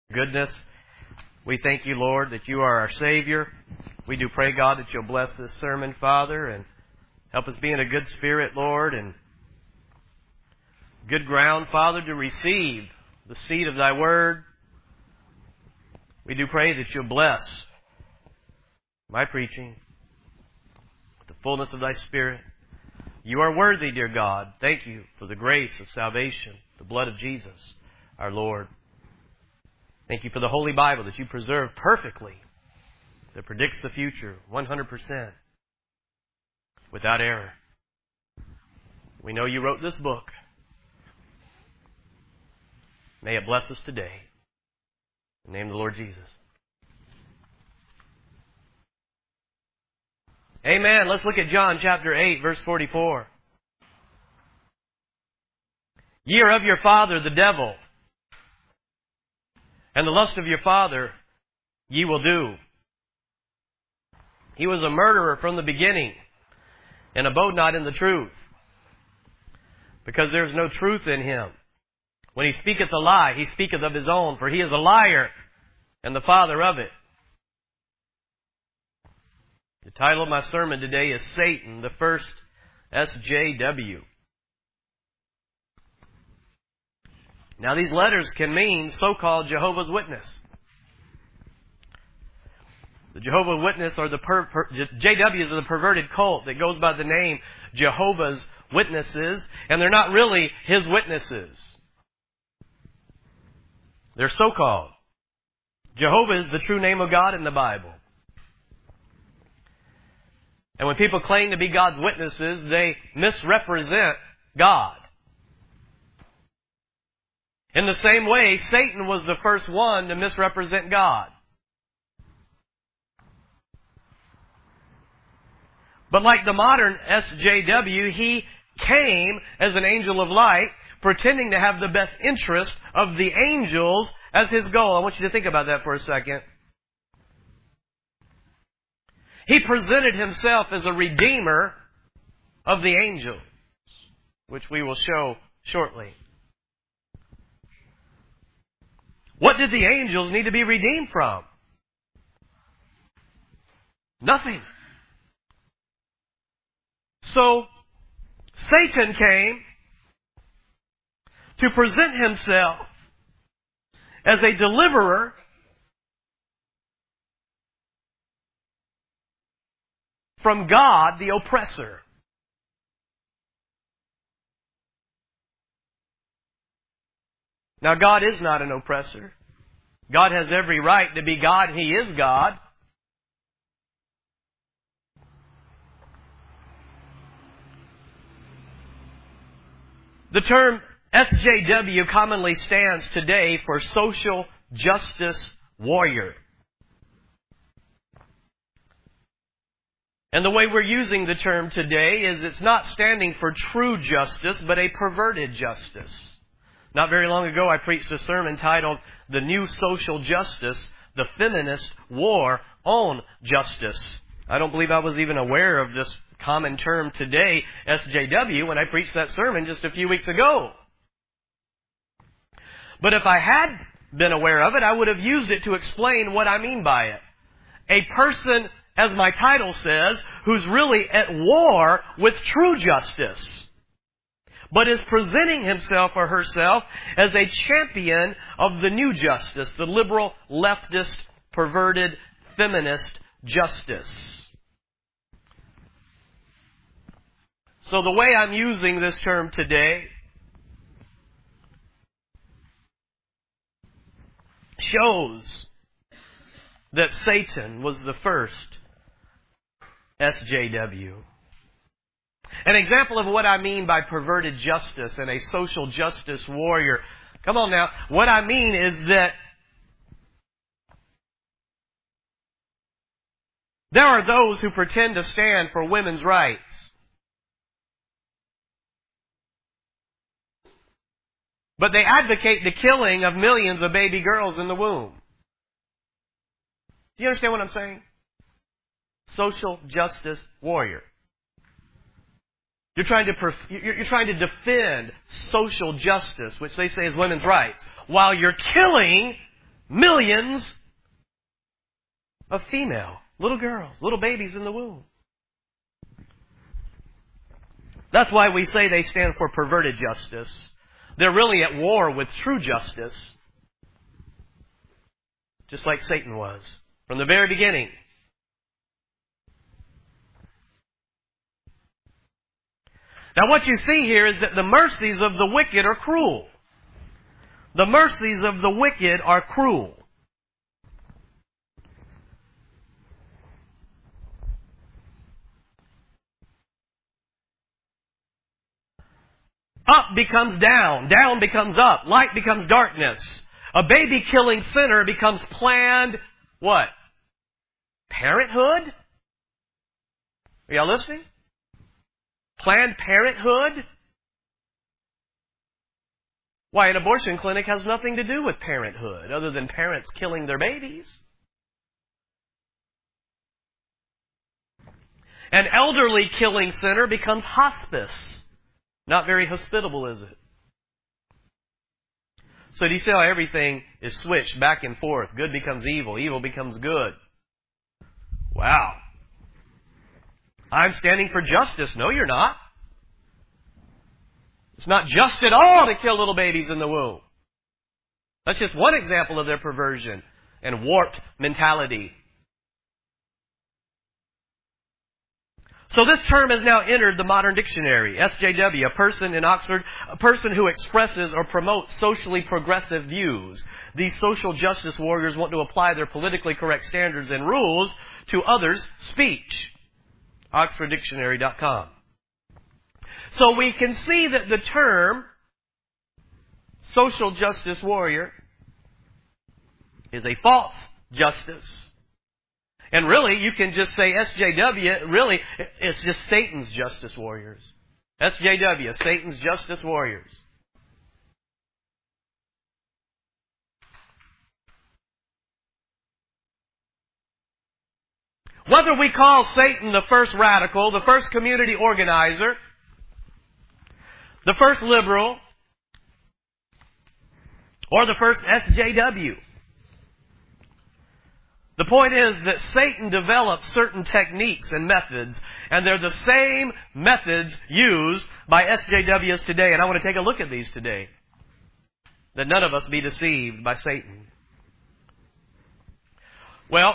goodness. We thank you, Lord, that you are our Savior. We do pray, God, that you'll bless this sermon, Father, and help us be in a good spirit, Lord, and good ground, Father, to receive the seed of thy word. We do pray that you'll bless my preaching with the fullness of thy Spirit. You are worthy, dear God. Thank you for the grace of salvation, the blood of Jesus, our Lord. Thank you for the Holy Bible that you preserve perfectly, that predicts the future 100%, without error. We know you wrote this book. May it bless us today. In the name of the Lord Jesus. Amen. Let's look at John chapter 8, verse 44. Ye are of your father, the devil, and the lust of your father ye will do. He was a murderer from the beginning, and abode not in the truth, because there is no truth in him. When he speaketh a lie, he speaketh of his own, for he is a liar, and the father of it. The title of my sermon today is Satan, the first SJW. Now these letters can mean so-called Jehovah's Witness. The Jehovah's Witness are JWs are the perverted cult that goes by the name Jehovah's Witnesses, and they're not really his witnesses. They're so-called. Jehovah is the true name of God in the Bible. And when people claim to be God's witnesses, they misrepresent God. In the same way, Satan was the first one to misrepresent God. But like the modern SJW, he came as an angel of light, pretending to have the best interest of the angels as his goal. I want you to think about that for a second. He presented himself as a redeemer of the angels, which we will show shortly. What did the angels need to be redeemed from? Nothing. So, Satan came to present himself as a deliverer from God, the oppressor. Now, God is not an oppressor. God has every right to be God, and He is God. The term SJW commonly stands today for Social Justice Warrior. And the way we're using the term today is it's not standing for true justice, but a perverted justice. Not very long ago, I preached a sermon titled, The New Social Justice, the Feminist War on Justice. I don't believe I was even aware of this common term today, SJW, when I preached that sermon just a few weeks ago. But if I had been aware of it, I would have used it to explain what I mean by it. A person, as my title says, who's really at war with true justice, but is presenting himself or herself as a champion of the new justice, the liberal, leftist, perverted, feminist justice. So the way I'm using this term today shows that Satan was the first SJW. An example of what I mean by perverted justice and a social justice warrior. Come on now. What I mean is that there are those who pretend to stand for women's rights. But they advocate the killing of millions of baby girls in the womb. Do you understand what I'm saying? Social justice warrior. You're trying to defend social justice, which they say is women's rights, while you're killing millions of female, little girls, little babies in the womb. That's why we say they stand for perverted justice. They're really at war with true justice, just like Satan was from the very beginning. Now what you see here is that the mercies of the wicked are cruel. The mercies of the wicked are cruel. Up becomes down. Down becomes up. Light becomes darkness. A baby-killing sinner becomes planned, what? Parenthood? Are y'all listening? Planned Parenthood? Why, an abortion clinic has nothing to do with parenthood other than parents killing their babies. An elderly killing sinner becomes hospice. Not very hospitable, is it? So do you see how everything is switched back and forth? Good becomes evil. Evil becomes good. Wow. I'm standing for justice. No, you're not. It's not just at all to kill little babies in the womb. That's just one example of their perversion and warped mentality. So this term has now entered the modern dictionary. SJW, a person in Oxford, a person who expresses or promotes socially progressive views. These social justice warriors want to apply their politically correct standards and rules to others' speech. OxfordDictionary.com. So we can see that the term social justice warrior is a false justice. And really, you can just say SJW, really, it's just Satan's justice warriors. SJW, Satan's justice warriors. Whether we call Satan the first radical, the first community organizer, the first liberal, or the first SJW, the point is that Satan developed certain techniques and methods, and they're the same methods used by SJWs today. And I want to take a look at these today, that none of us be deceived by Satan. Well,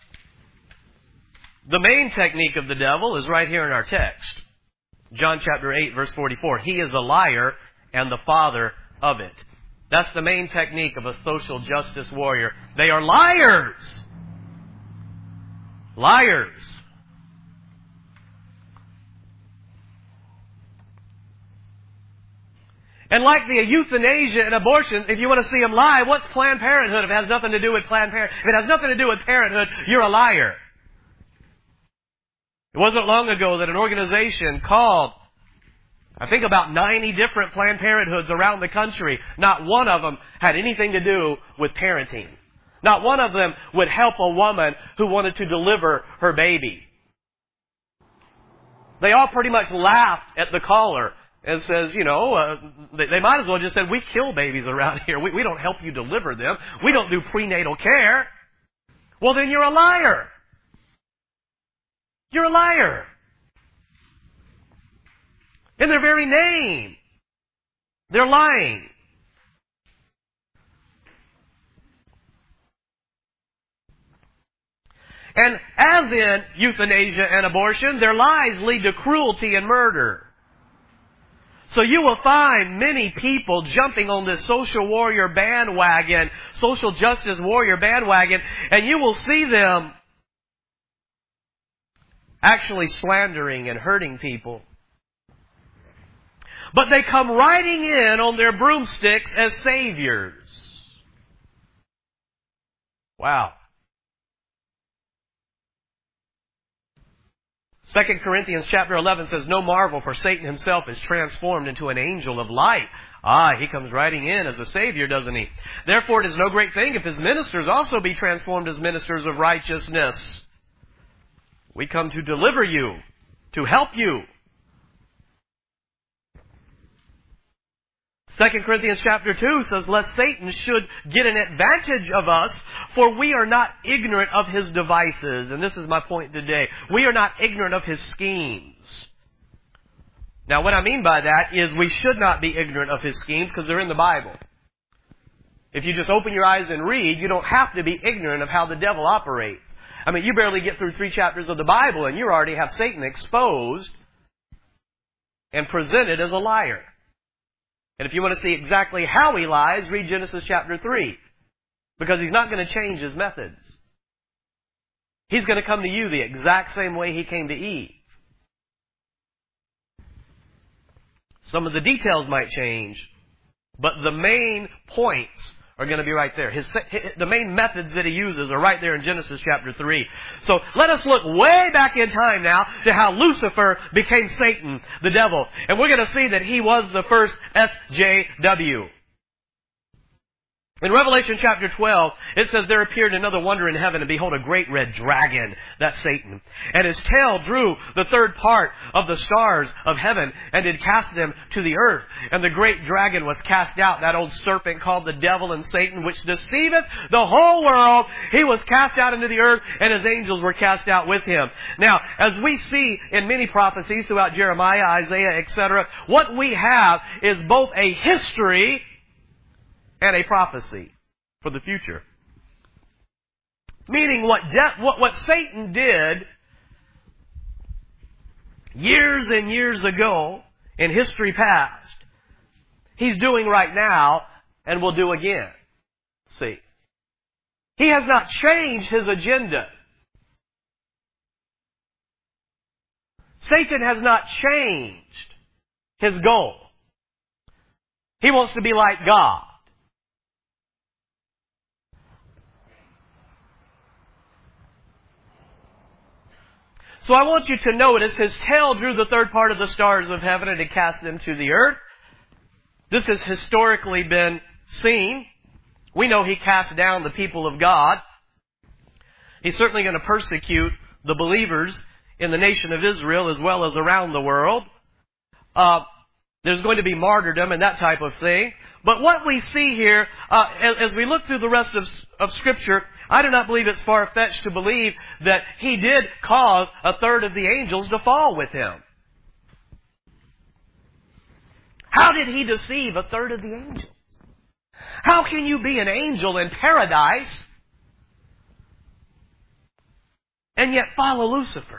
the main technique of the devil is right here in our text. John chapter 8, verse 44. He is a liar and the father of it. That's the main technique of a social justice warrior. They are liars. Liars. And like the euthanasia and abortion, if you want to see them lie, what's Planned Parenthood if it has nothing to do with Planned Parenthood? If it has nothing to do with parenthood, you're a liar. It wasn't long ago that an organization called, I think about 90 different Planned Parenthoods around the country, not one of them had anything to do with parenting. Not one of them would help a woman who wanted to deliver her baby. They all pretty much laughed at the caller and says, they might as well just said, we kill babies around here. We don't help you deliver them. We don't do prenatal care. Well, then you're a liar. You're a liar. In their very name, they're lying. And as in euthanasia and abortion, their lies lead to cruelty and murder. So you will find many people jumping on this social warrior bandwagon, social justice warrior bandwagon, and you will see them actually slandering and hurting people. But they come riding in on their broomsticks as saviors. Wow. 2 Corinthians chapter 11 says, no marvel, for Satan himself is transformed into an angel of light. He comes riding in as a savior, doesn't he? Therefore it is no great thing if his ministers also be transformed as ministers of righteousness. We come to deliver you, to help you. 2 Corinthians chapter 2 says, lest Satan should get an advantage of us, for we are not ignorant of his devices. And this is my point today. We are not ignorant of his schemes. Now, what I mean by that is we should not be ignorant of his schemes because they're in the Bible. If you just open your eyes and read, you don't have to be ignorant of how the devil operates. I mean, you barely get through 3 chapters of the Bible and you already have Satan exposed and presented as a liar. And if you want to see exactly how he lies, read Genesis chapter 3. Because he's not going to change his methods. He's going to come to you the exact same way he came to Eve. Some of the details might change, but the main points are going to be right there. The main methods that he uses are right there in Genesis chapter 3. So let us look way back in time now to how Lucifer became Satan, the devil. And we're going to see that he was the first SJW. In Revelation chapter 12, it says, there appeared another wonder in heaven, and behold, a great red dragon, that's Satan. And his tail drew the third part of the stars of heaven, and did cast them to the earth. And the great dragon was cast out, that old serpent called the devil and Satan, which deceiveth the whole world. He was cast out into the earth, and his angels were cast out with him. Now, as we see in many prophecies throughout Jeremiah, Isaiah, etc., what we have is both a history and a prophecy for the future. Meaning what Satan did years and years ago in history past, he's doing right now and will do again. See, he has not changed his agenda. Satan has not changed his goal. He wants to be like God. So I want you to notice his tail drew the third part of the stars of heaven and it cast them to the earth. This has historically been seen. We know he cast down the people of God. He's certainly going to persecute the believers in the nation of Israel as well as around the world. There's going to be martyrdom and that type of thing. But what we see here, as we look through the rest of Scripture, I do not believe it's far-fetched to believe that he did cause a third of the angels to fall with him. How did he deceive a third of the angels? How can you be an angel in paradise and yet follow Lucifer?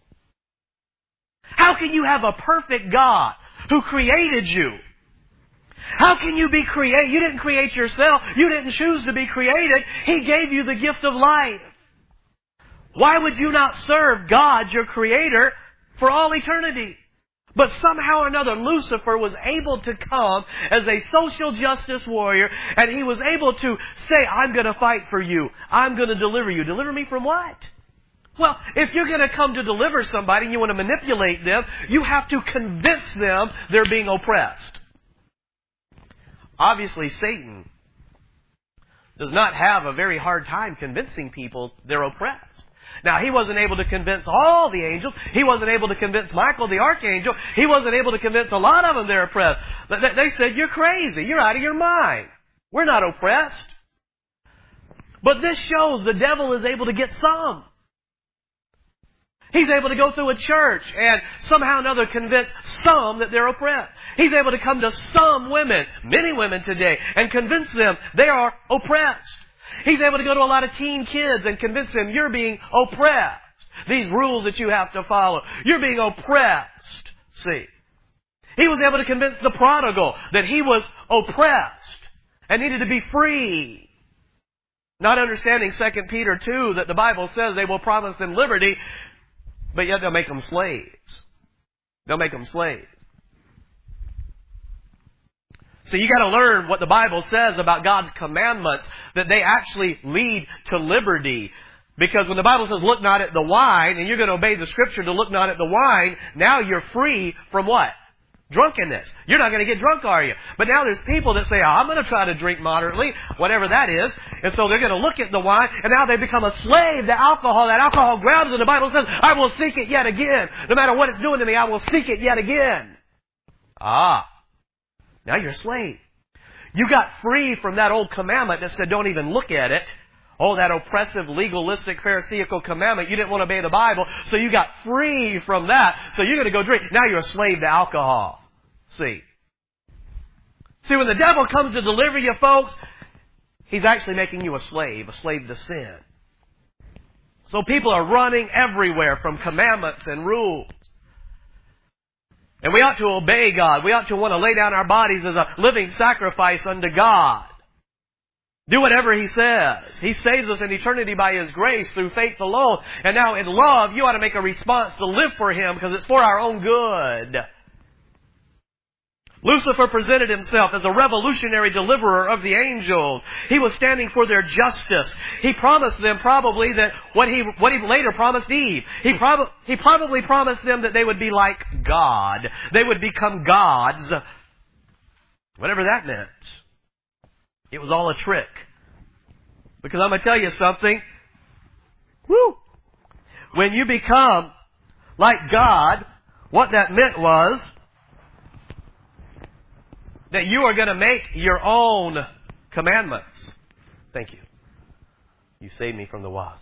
How can you have a perfect God who created you? How can you be created? You didn't create yourself. You didn't choose to be created. He gave you the gift of life. Why would you not serve God, your Creator, for all eternity? But somehow or another, Lucifer was able to come as a social justice warrior, and he was able to say, I'm going to fight for you. I'm going to deliver you. Deliver me from what? Well, if you're going to come to deliver somebody and you want to manipulate them, you have to convince them they're being oppressed. Obviously, Satan does not have a very hard time convincing people they're oppressed. Now, he wasn't able to convince all the angels. He wasn't able to convince Michael the archangel. He wasn't able to convince a lot of them they're oppressed. They said, you're crazy. You're out of your mind. We're not oppressed. But this shows the devil is able to get some. He's able to go through a church and somehow or another convince some that they're oppressed. He's able to come to some women, many women today, and convince them they are oppressed. He's able to go to a lot of teen kids and convince them you're being oppressed. These rules that you have to follow. You're being oppressed. See. He was able to convince the prodigal that he was oppressed and needed to be free. Not understanding 2 Peter 2 that the Bible says they will promise them liberty, but yet they'll make them slaves. They'll make them slaves. So you got to learn what the Bible says about God's commandments, that they actually lead to liberty. Because when the Bible says, look not at the wine, and you're going to obey the Scripture to look not at the wine, now you're free from what? Drunkenness. You're not going to get drunk, are you? But now there's people that say, I'm going to try to drink moderately, whatever that is. And so they're going to look at the wine, and now they become a slave to alcohol. That alcohol grabs them. The Bible says, I will seek it yet again. No matter what it's doing to me, I will seek it yet again. Now you're a slave. You got free from that old commandment that said don't even look at it. Oh, that oppressive, legalistic, pharisaical commandment. You didn't want to obey the Bible, so you got free from that. So you're going to go drink. Now you're a slave to alcohol. See, when the devil comes to deliver you, folks, he's actually making you a slave to sin. So people are running everywhere from commandments and rules. And we ought to obey God. We ought to want to lay down our bodies as a living sacrifice unto God. Do whatever He says. He saves us in eternity by His grace through faith alone. And now in love, you ought to make a response to live for Him because it's for our own good. Lucifer presented himself as a revolutionary deliverer of the angels. He was standing for their justice. He promised them probably that what he later promised Eve. He probably promised them that they would be like God. They would become gods. Whatever that meant. It was all a trick. Because I'm going to tell you something. When you become like God, what that meant was that you are going to make your own commandments. Thank you. You saved me from the wasp.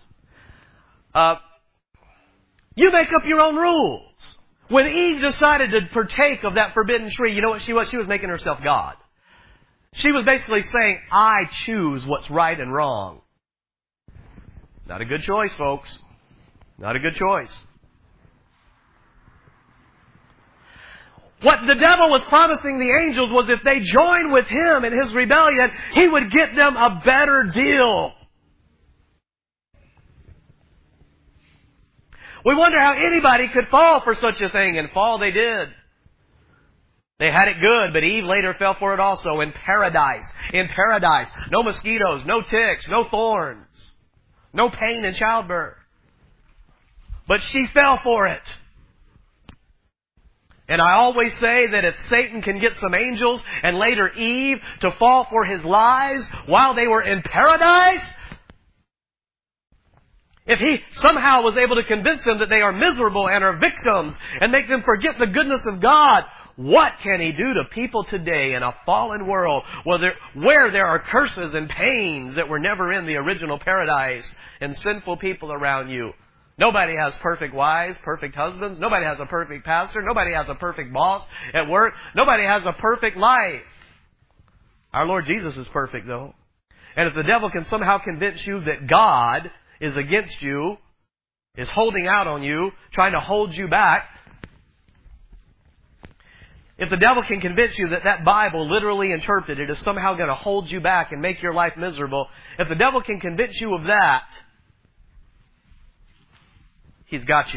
You make up your own rules. When Eve decided to partake of that forbidden tree, you know what she was? She was making herself God. She was basically saying, I choose what's right and wrong. Not a good choice, folks. Not a good choice. What the devil was promising the angels was if they joined with him in his rebellion, he would get them a better deal. We wonder how anybody could fall for such a thing, and fall they did. They had it good, but Eve later fell for it also in paradise. In paradise. No mosquitoes, no ticks, no thorns, no pain in childbirth. But she fell for it. And I always say that if Satan can get some angels and later Eve to fall for his lies while they were in paradise, if he somehow was able to convince them that they are miserable and are victims and make them forget the goodness of God, what can he do to people today in a fallen world where there are curses and pains that were never in the original paradise and sinful people around you? Nobody has perfect wives, perfect husbands. Nobody has a perfect pastor. Nobody has a perfect boss at work. Nobody has a perfect life. Our Lord Jesus is perfect, though. And if the devil can somehow convince you that God is against you, is holding out on you, trying to hold you back, if the devil can convince you that that Bible, literally interpreted, is somehow going to hold you back and make your life miserable, if the devil can convince you of that, he's got you.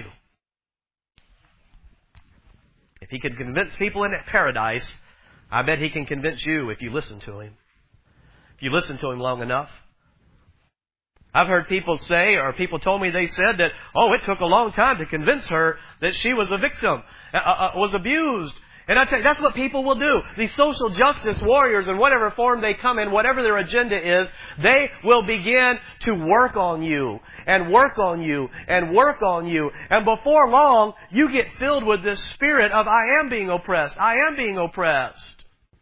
If he can convince people in paradise, I bet he can convince you if you listen to him. If you listen to him long enough. I've heard people say, or people told me they said that, it took a long time to convince her that she was a victim, was abused. And I tell you, that's what people will do. These social justice warriors, in whatever form they come in, whatever their agenda is, they will begin to work on you, and work on you, and work on you. And before long, you get filled with this spirit of, I am being oppressed. I am being oppressed.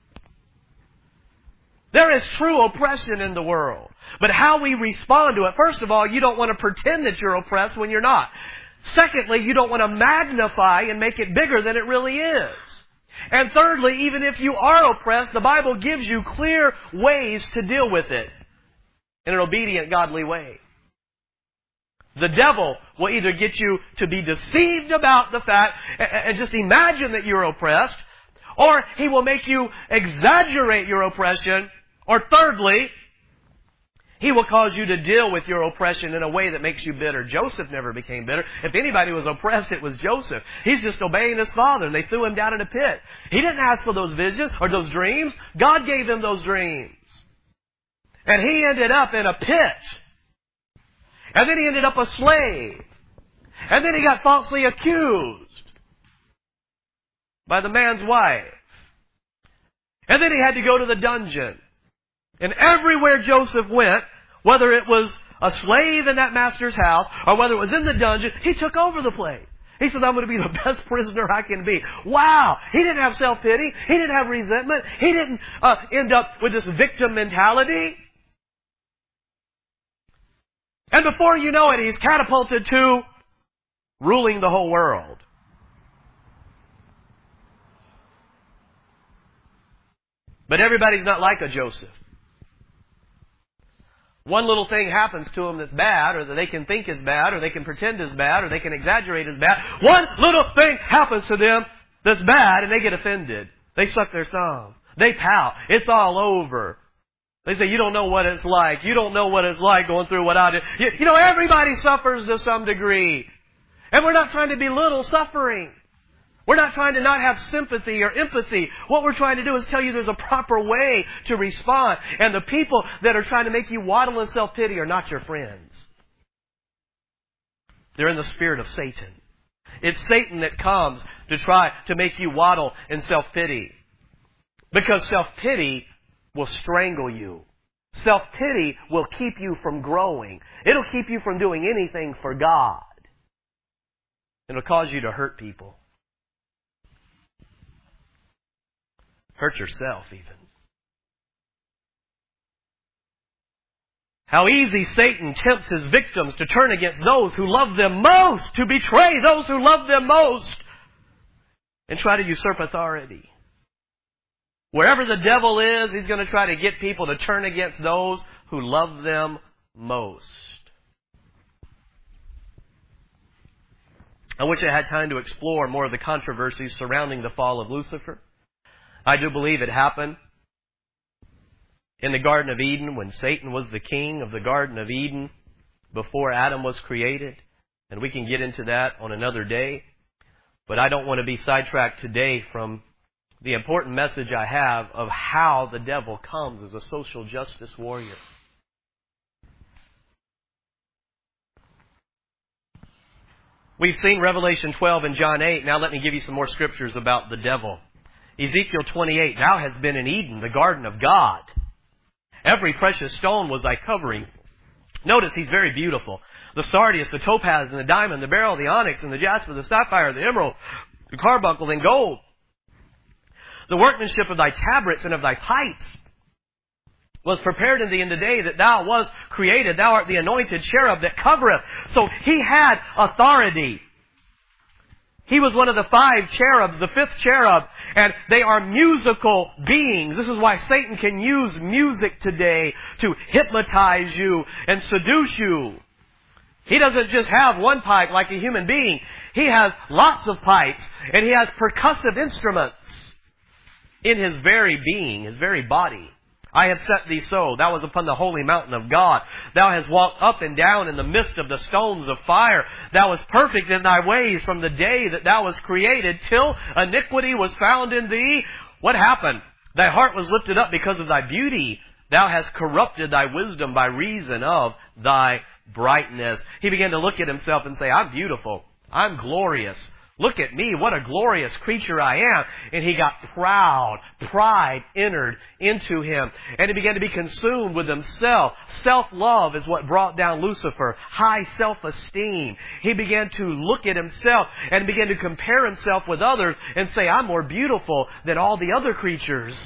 There is true oppression in the world. But how we respond to it, first of all, you don't want to pretend that you're oppressed when you're not. Secondly, you don't want to magnify and make it bigger than it really is. And thirdly, even if you are oppressed, the Bible gives you clear ways to deal with it in an obedient, godly way. The devil will either get you to be deceived about the fact and just imagine that you're oppressed, or he will make you exaggerate your oppression, or thirdly, he will cause you to deal with your oppression in a way that makes you bitter. Joseph never became bitter. If anybody was oppressed, it was Joseph. He's just obeying his father, and they threw him down in a pit. He didn't ask for those visions or those dreams. God gave him those dreams. And he ended up in a pit. And then he ended up a slave. And then he got falsely accused by the man's wife. And then he had to go to the dungeon. And everywhere Joseph went, whether it was a slave in that master's house or whether it was in the dungeon, he took over the place. He says, I'm going to be the best prisoner I can be. Wow! He didn't have self-pity. He didn't have resentment. He didn't end up with this victim mentality. And before you know it, he's catapulted to ruling the whole world. But everybody's not like a Joseph. One little thing happens to them that's bad, or that they can think is bad, or they can pretend is bad, or they can exaggerate is bad. One little thing happens to them that's bad, and they get offended. They suck their thumb. They pout. It's all over. They say, you don't know what it's like. You don't know what it's like going through what I did. You know, everybody suffers to some degree. And we're not trying to belittle suffering. We're not trying to not have sympathy or empathy. What we're trying to do is tell you there's a proper way to respond. And the people that are trying to make you waddle in self-pity are not your friends. They're in the spirit of Satan. It's Satan that comes to try to make you waddle in self-pity. Because self-pity will strangle you. Self-pity will keep you from growing. It'll keep you from doing anything for God. It'll cause you to hurt people. Hurt yourself even. How easy Satan tempts his victims to turn against those who love them most, to betray those who love them most, and try to usurp authority. Wherever the devil is, he's going to try to get people to turn against those who love them most. I wish I had time to explore more of the controversies surrounding the fall of Lucifer. I do believe it happened in the Garden of Eden when Satan was the king of the Garden of Eden before Adam was created. And we can get into that on another day. But I don't want to be sidetracked today from the important message I have of how the devil comes as a social justice warrior. We've seen Revelation 12 and John 8. Now let me give you some more scriptures about the devil. Ezekiel 28, thou hast been in Eden, the garden of God. Every precious stone was thy covering. Notice he's very beautiful. The sardius, the topaz, and the diamond, the beryl, the onyx, and the jasper, the sapphire, the emerald, the carbuncle, and gold. The workmanship of thy tabrets and of thy pipes was prepared in thee in the day that thou wast created. Thou art the anointed cherub that covereth. So he had authority. He was one of the 5 cherubs, the 5th cherub, and they are musical beings. This is why Satan can use music today to hypnotize you and seduce you. He doesn't just have one pipe like a human being. He has lots of pipes, and he has percussive instruments in his very being, his very body. I have set thee so. Thou was upon the holy mountain of God. Thou hast walked up and down in the midst of the stones of fire. Thou wast perfect in thy ways from the day that thou wast created till iniquity was found in thee. What happened? Thy heart was lifted up because of thy beauty. Thou hast corrupted thy wisdom by reason of thy brightness. He began to look at himself and say, I'm beautiful. I'm glorious. Look at me, what a glorious creature I am. And he got proud. Pride entered into him. And he began to be consumed with himself. Self-love is what brought down Lucifer. High self-esteem. He began to look at himself and began to compare himself with others and say, I'm more beautiful than all the other creatures.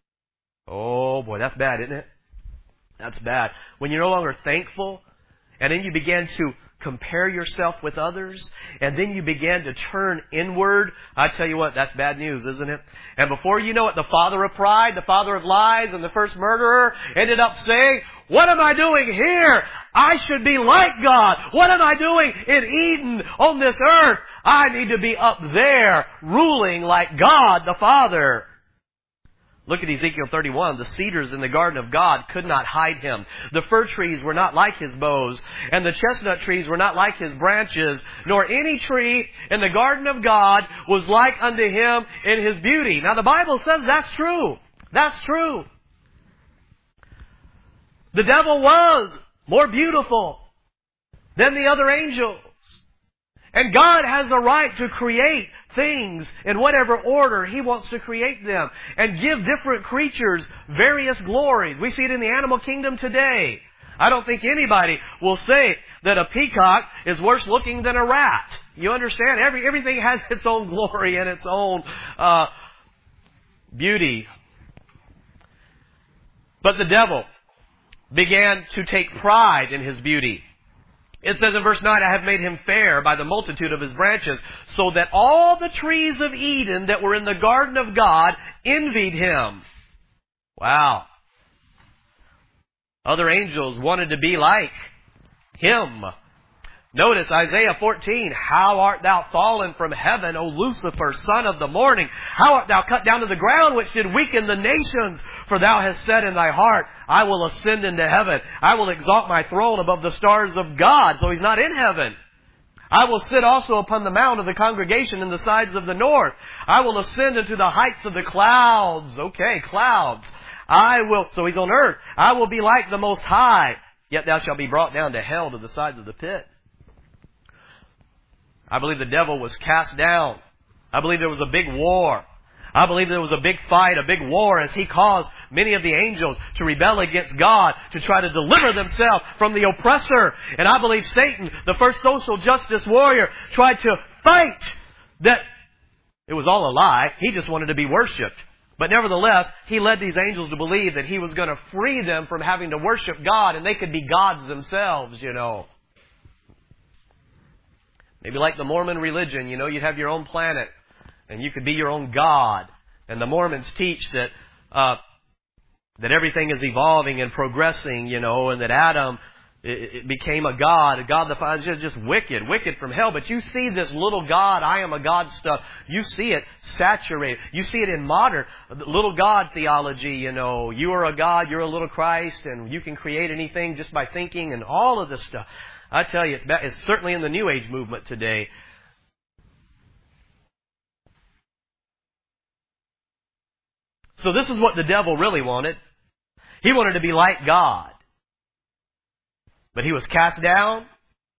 Oh boy, that's bad, isn't it? That's bad. When you're no longer thankful, and then you began to compare yourself with others, and then you began to turn inward. I tell you what, that's bad news, isn't it? And before you know it, the father of pride, the father of lies, and the first murderer ended up saying, what am I doing here? I should be like God. What am I doing in Eden on this earth? I need to be up there, ruling like God the Father. Look at Ezekiel 31. The cedars in the garden of God could not hide him. The fir trees were not like his boughs, and the chestnut trees were not like his branches, nor any tree in the garden of God was like unto him in his beauty. Now the Bible says that's true. That's true. The devil was more beautiful than the other angels. And God has the right to create things in whatever order He wants to create them and give different creatures various glories. We see it in the animal kingdom today. I don't think anybody will say that a peacock is worse looking than a rat. You understand? Everything has its own glory and its own beauty. But the devil began to take pride in his beauty. It says in verse 9, I have made him fair by the multitude of his branches, so that all the trees of Eden that were in the garden of God envied him. Wow. Other angels wanted to be like him. Notice Isaiah 14, how art thou fallen from heaven, O Lucifer, son of the morning? How art thou cut down to the ground, which did weaken the nations? For thou hast said in thy heart, I will ascend into heaven. I will exalt my throne above the stars of God. So he's not in heaven. I will sit also upon the mount of the congregation in the sides of the north. I will ascend into the heights of the clouds. Okay, clouds. So he's on earth. I will be like the Most High. Yet thou shalt be brought down to hell, to the sides of the pit. I believe the devil was cast down. I believe there was a big war. I believe there was a big fight, a big war, as he caused many of the angels to rebel against God, to try to deliver themselves from the oppressor. And I believe Satan, the first social justice warrior, tried to fight that it was all a lie. He just wanted to be worshipped. But nevertheless, he led these angels to believe that he was going to free them from having to worship God, and they could be gods themselves, you know. Maybe like the Mormon religion, you know, you'd have your own planet and you could be your own God. And the Mormons teach that that everything is evolving and progressing, you know, and that Adam it became a God the Father, just wicked from hell. But you see this little God, I am a God stuff. You see it saturated. You see it in modern little God theology, you know. You are a God, you're a little Christ, and you can create anything just by thinking and all of this stuff. I tell you, it's certainly in the New Age movement today. So this is what the devil really wanted. He wanted to be like God. But he was cast down.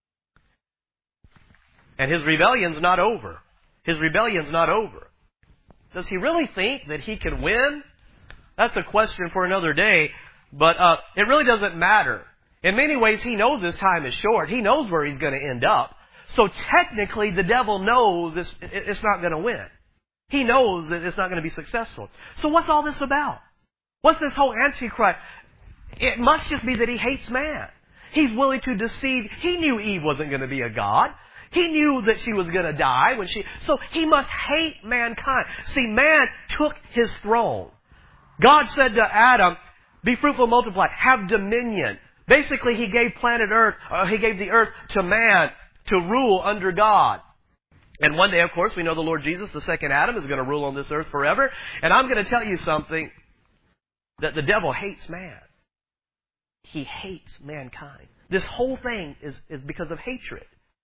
And his rebellion's not over. His rebellion's not over. Does he really think that he can win? That's a question for another day. But it really doesn't matter. In many ways, he knows his time is short. He knows where he's going to end up. So technically, the devil knows it's not going to win. He knows that it's not going to be successful. So what's all this about? What's this whole Antichrist? It must just be that he hates man. He's willing to deceive. He knew Eve wasn't going to be a god. He knew that she was going to die so he must hate mankind. See, man took his throne. God said to Adam, be fruitful, multiply, have dominion. Basically, he gave he gave the earth to man to rule under God. And one day, of course, we know the Lord Jesus, the second Adam, is going to rule on this earth forever. And I'm going to tell you something, that the devil hates man. He hates mankind. This whole thing is because of hatred.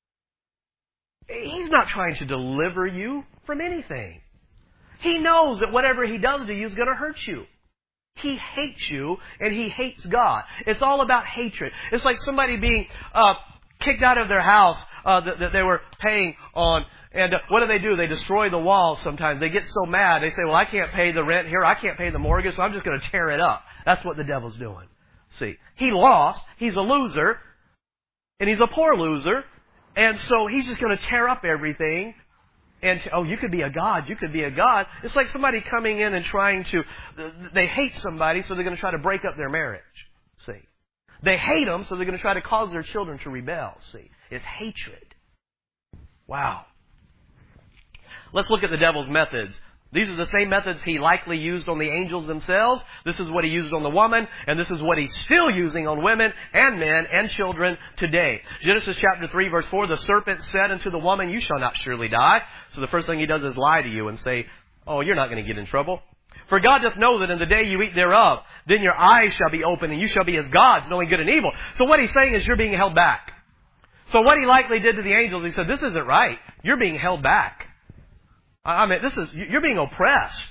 He's not trying to deliver you from anything. He knows that whatever he does to you is going to hurt you. He hates you, and he hates God. It's all about hatred. It's like somebody being kicked out of their house that they were paying on. And what do? They destroy the walls sometimes. They get so mad. They say, well, I can't pay the rent here. I can't pay the mortgage, so I'm just going to tear it up. That's what the devil's doing. See, he lost. He's a loser. And he's a poor loser. And so he's just going to tear up everything. And, you could be a God. You could be a God. It's like somebody coming in and trying to, they hate somebody, so they're going to try to break up their marriage. See. They hate them, so they're going to try to cause their children to rebel. See. It's hatred. Wow. Let's look at the devil's methods. These are the same methods he likely used on the angels themselves. This is what he used on the woman, and this is what he's still using on women and men and children today. Genesis chapter 3, verse 4, the serpent said unto the woman, you shall not surely die. So the first thing he does is lie to you and say, oh, you're not going to get in trouble. For God doth know that in the day you eat thereof, then your eyes shall be opened, and you shall be as gods, knowing good and evil. So what he's saying is you're being held back. So what he likely did to the angels, he said, this isn't right. You're being held back. I mean, you're being oppressed.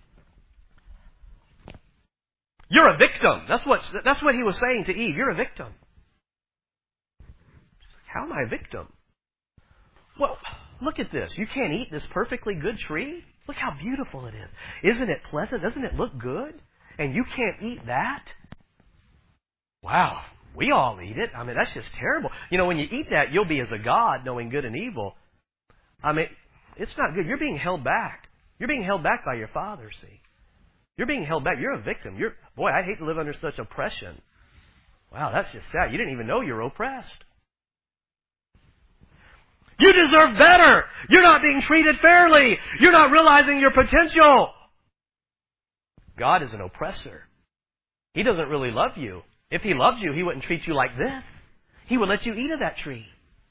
You're a victim. That's what he was saying to Eve. You're a victim. How am I a victim? Well, look at this. You can't eat this perfectly good tree? Look how beautiful it is. Isn't it pleasant? Doesn't it look good? And you can't eat that? Wow. We all eat it. I mean, that's just terrible. You know, when you eat that, you'll be as a God, knowing good and evil. I mean, it's not good. You're being held back. You're being held back by your Father, see. You're being held back. You're a victim. Boy, I hate to live under such oppression. Wow, that's just sad. You didn't even know you're oppressed. You deserve better. You're not being treated fairly. You're not realizing your potential. God is an oppressor. He doesn't really love you. If He loved you, He wouldn't treat you like this. He would let you eat of that tree.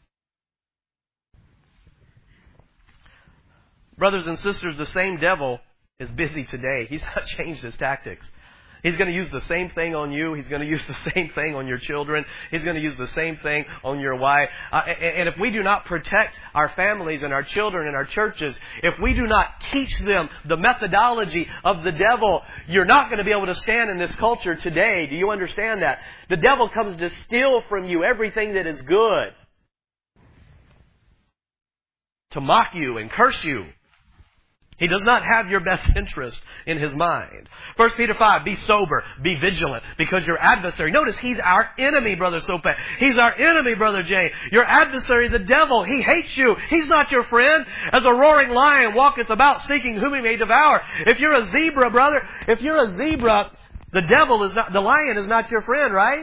Brothers and sisters, the same devil is busy today. He's not changed his tactics. He's going to use the same thing on you. He's going to use the same thing on your children. He's going to use the same thing on your wife. And if we do not protect our families and our children and our churches, if we do not teach them the methodology of the devil, you're not going to be able to stand in this culture today. Do you understand that? The devil comes to steal from you everything that is good, to mock you and curse you. He does not have your best interest in His mind. 1 Peter 5, be sober, be vigilant, because your adversary, notice he's our enemy, Brother Sope. He's our enemy, Brother Jay. Your adversary, the devil, he hates you. He's not your friend. As a roaring lion walketh about seeking whom he may devour. If you're a zebra, brother, if you're a zebra, the lion is not your friend, right?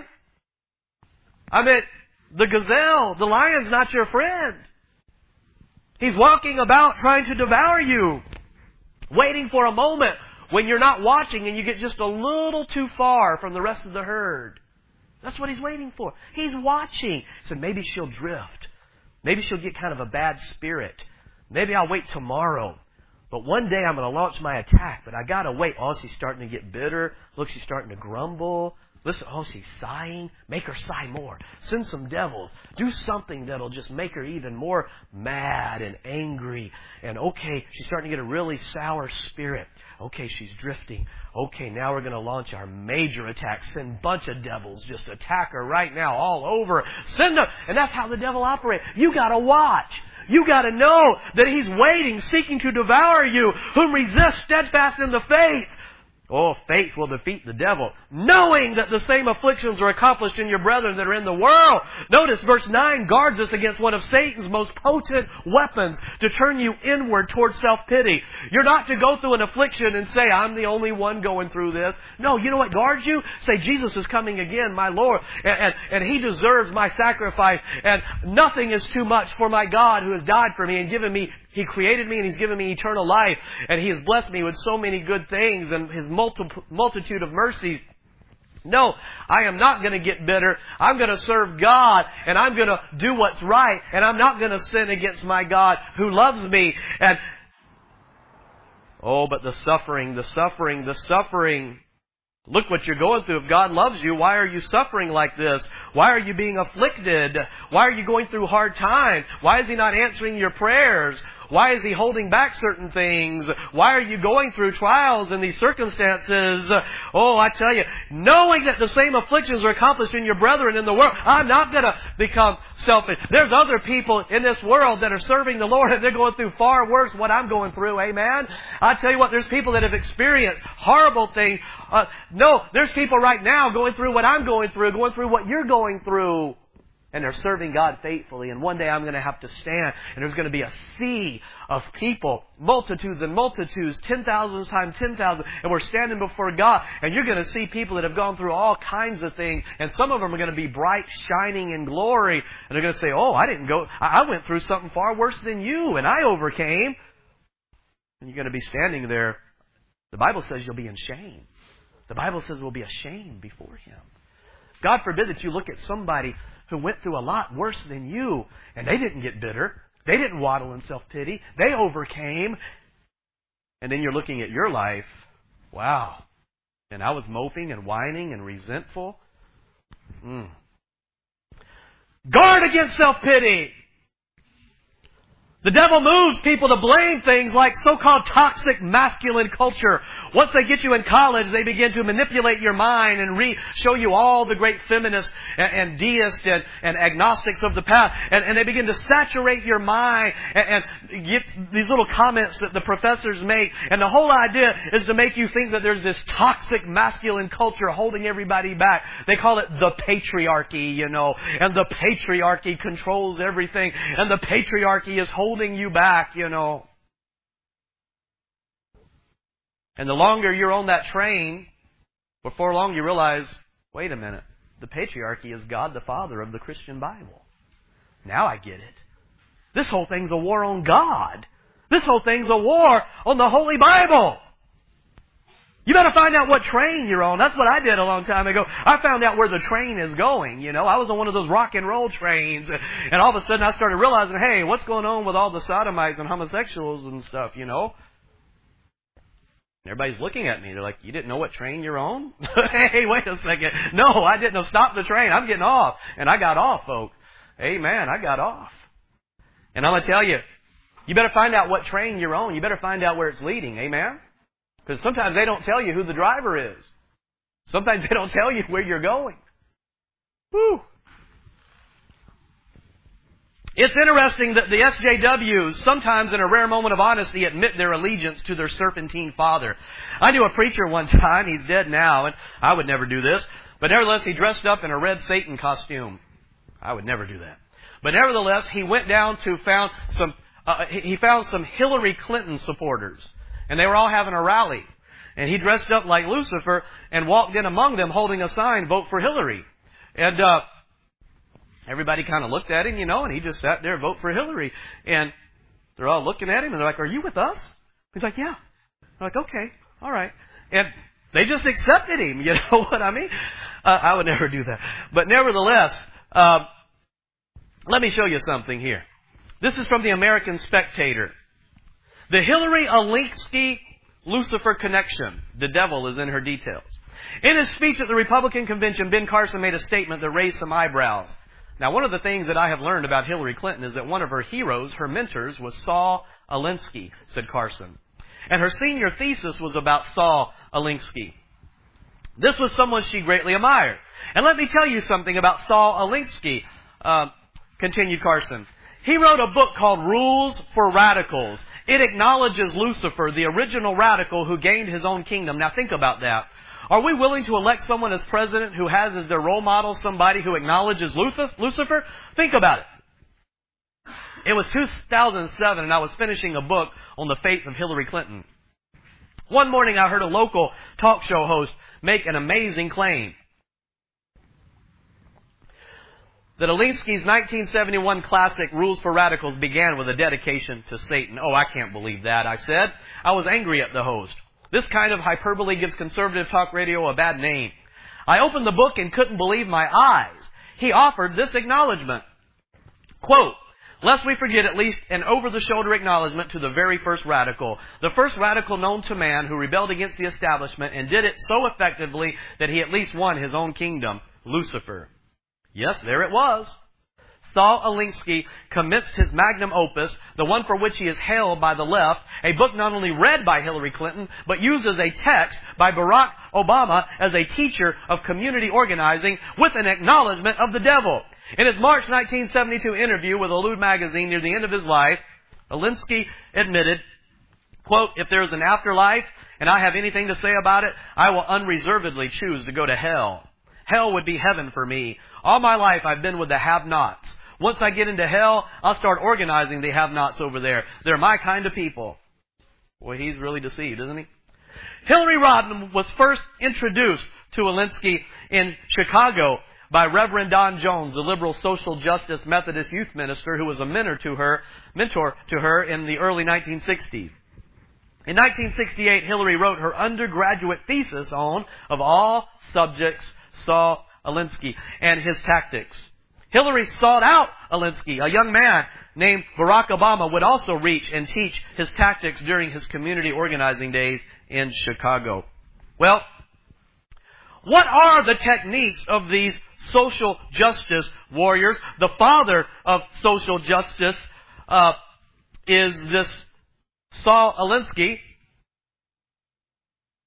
I mean, the gazelle, the lion's not your friend. He's walking about trying to devour you. Waiting for a moment when you're not watching and you get just a little too far from the rest of the herd. That's what he's waiting for. He's watching. He said, maybe she'll drift. Maybe she'll get kind of a bad spirit. Maybe I'll wait tomorrow. But one day I'm going to launch my attack. But I got to wait. Oh, she's starting to get bitter. Look, she's starting to grumble. Listen, oh, she's sighing. Make her sigh more. Send some devils. Do something that'll just make her even more mad and angry. And okay, she's starting to get a really sour spirit. Okay, she's drifting. Okay, now we're going to launch our major attack. Send a bunch of devils. Just attack her right now all over. Send them. And that's how the devil operates. You got to watch. You got to know that he's waiting, seeking to devour you, whom resist steadfast in the faith. Oh, faith will defeat the devil, knowing that the same afflictions are accomplished in your brethren that are in the world. Notice verse 9 guards us against one of Satan's most potent weapons to turn you inward towards self-pity. You're not to go through an affliction and say, I'm the only one going through this. No, you know what guards you? Say, Jesus is coming again, my Lord, and He deserves my sacrifice, and nothing is too much for my God who has died for me and given me. He created me and He's given me eternal life, and He has blessed me with so many good things and His multitude of mercies. No, I am not going to get bitter. I'm going to serve God, and I'm going to do what's right, and I'm not going to sin against my God who loves me. And oh, but the suffering. Look what you're going through. If God loves you, why are you suffering like this? Why are you being afflicted? Why are you going through hard times? Why is He not answering your prayers? Why is He holding back certain things? Why are you going through trials in these circumstances? Oh, I tell you, knowing that the same afflictions are accomplished in your brethren in the world, I'm not going to become selfish. There's other people in this world that are serving the Lord and they're going through far worse than what I'm going through. Amen? I tell you what, there's people that have experienced horrible things. No, there's people right now going through what I'm going through what you're going through. And they're serving God faithfully. And one day I'm going to have to stand. And there's going to be a sea of people. Multitudes and multitudes. 10,000 times 10,000. And we're standing before God. And you're going to see people that have gone through all kinds of things. And some of them are going to be bright, shining in glory. And they're going to say, oh, I went through something far worse than you. And I overcame. And you're going to be standing there. The Bible says you'll be in shame. The Bible says we'll be ashamed before Him. God forbid that you look at somebody who went through a lot worse than you, and they didn't get bitter. They didn't waddle in self-pity. They overcame. And then you're looking at your life. Wow. And I was moping and whining and resentful. Guard against self-pity. The devil moves people to blame things like so-called toxic masculine culture, Once they get you in college, they begin to manipulate your mind and show you all the great feminists and deists and agnostics of the past. And they begin to saturate your mind and get these little comments that the professors make. And the whole idea is to make you think that there's this toxic masculine culture holding everybody back. They call it the patriarchy, you know. And the patriarchy controls everything. And the patriarchy is holding you back, you know. And the longer you're on that train, before long you realize, wait a minute, the patriarchy is God the Father of the Christian Bible. Now I get it. This whole thing's a war on God. This whole thing's a war on the Holy Bible. You better find out what train you're on. That's what I did a long time ago. I found out where the train is going, you know. I was on one of those rock and roll trains. And all of a sudden I started realizing, hey, what's going on with all the sodomites and homosexuals and stuff, you know. Everybody's looking at me. They're like, you didn't know what train you're on? Hey, wait a second. No, I didn't know. Stop the train. I'm getting off. And I got off, folks. Amen. I got off. And I'm going to tell you, you better find out what train you're on. You better find out where it's leading. Amen? Because sometimes they don't tell you who the driver is. Sometimes they don't tell you where you're going. Whew. It's interesting that the SJWs, sometimes in a rare moment of honesty, admit their allegiance to their serpentine father. I knew a preacher one time, he's dead now, and I would never do this, but nevertheless he dressed up in a red Satan costume. I would never do that. But nevertheless, he went down to found some Hillary Clinton supporters, and they were all having a rally. And he dressed up like Lucifer and walked in among them holding a sign, "Vote for Hillary." And everybody kind of looked at him, you know, and he just sat there, "Vote for Hillary." And they're all looking at him, and they're like, "Are you with us?" He's like, "Yeah." They're like, "Okay, all right." And they just accepted him, you know what I mean? I would never do that. But nevertheless, let me show you something here. This is from the American Spectator. The Hillary Alinsky Lucifer connection. The devil is in her details. In his speech at the Republican convention, Ben Carson made a statement that raised some eyebrows. Now, one of the things that I have learned about Hillary Clinton is that one of her heroes, her mentors, was Saul Alinsky, said Carson. And her senior thesis was about Saul Alinsky. This was someone she greatly admired. And let me tell you something about Saul Alinsky, continued Carson. He wrote a book called Rules for Radicals. It acknowledges Lucifer, the original radical who gained his own kingdom. Now think about that. Are we willing to elect someone as president who has as their role model somebody who acknowledges Lucifer? Think about it. It was 2007 and I was finishing a book on the fate of Hillary Clinton. One morning I heard a local talk show host make an amazing claim. That Alinsky's 1971 classic Rules for Radicals began with a dedication to Satan. Oh, I can't believe that, I said. I was angry at the host. This kind of hyperbole gives conservative talk radio a bad name. I opened the book and couldn't believe my eyes. He offered this acknowledgement. Quote, "Lest we forget at least an over-the-shoulder acknowledgement to the very first radical. The first radical known to man who rebelled against the establishment and did it so effectively that he at least won his own kingdom, Lucifer." Yes, there it was. Saul Alinsky commenced his magnum opus, the one for which he is hailed by the left, a book not only read by Hillary Clinton, but used as a text by Barack Obama as a teacher of community organizing with an acknowledgement of the devil. In his March 1972 interview with Allude magazine near the end of his life, Alinsky admitted, quote, "If there is an afterlife and I have anything to say about it, I will unreservedly choose to go to hell. Hell would be heaven for me. All my life I've been with the have-nots. Once I get into hell, I'll start organizing the have-nots over there. They're my kind of people." Boy, he's really deceived, isn't he? Hillary Rodham was first introduced to Alinsky in Chicago by Reverend Don Jones, the liberal social justice Methodist youth minister who was a mentor to her in the early 1960s. In 1968, Hillary wrote her undergraduate thesis on, of all subjects, Saul Alinsky and his tactics. Hillary sought out Alinsky. A young man named Barack Obama would also reach and teach his tactics during his community organizing days in Chicago. Well, what are the techniques of these social justice warriors? The father of social justice is this Saul Alinsky.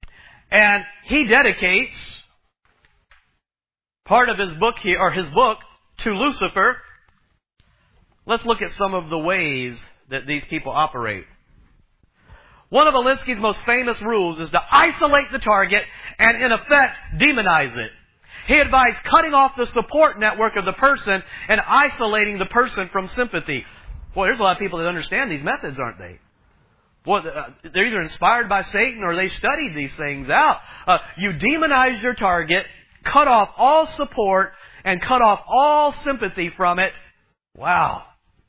And he dedicates part of his book here, or his book, to Lucifer. Let's look at some of the ways that these people operate. One of Alinsky's most famous rules is to isolate the target and, in effect, demonize it. He advised cutting off the support network of the person and isolating the person from sympathy. Boy, there's a lot of people that understand these methods, aren't they? Boy, they're either inspired by Satan or they studied these things out. You demonize your target, cut off all support, and cut off all sympathy from it. Wow.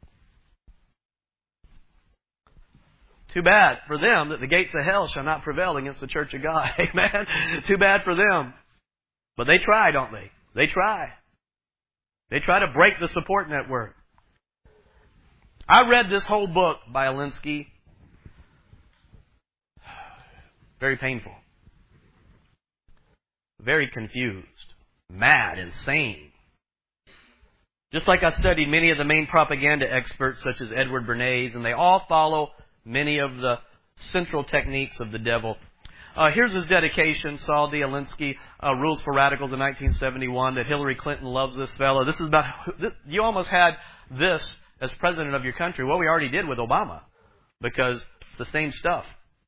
Too bad for them that the gates of hell shall not prevail against the church of God. Amen. Too bad for them. But they try, don't they? They try. They try to break the support network. I read this whole book by Alinsky. Very painful. Very confused. Mad, insane. Just like I studied many of the main propaganda experts such as Edward Bernays, and they all follow many of the central techniques of the devil. Here's his dedication, Saul D. Alinsky, Rules for Radicals in 1971, that Hillary Clinton loves this fellow. This is about, you almost had this as president of your country. Well, we already did with Obama, because it's the same stuff.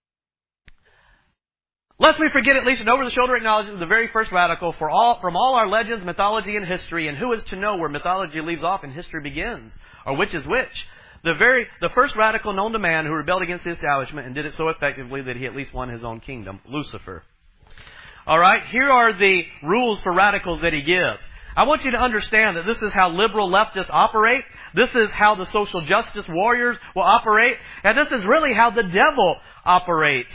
Lest we forget at least an over-the-shoulder acknowledgement of the very first radical from all our legends, mythology, and history, and who is to know where mythology leaves off and history begins, or which is which. The first radical known to man who rebelled against the establishment and did it so effectively that he at least won his own kingdom, Lucifer. Alright, here are the rules for radicals that he gives. I want you to understand that this is how liberal leftists operate. This is how the social justice warriors will operate. And this is really how the devil operates.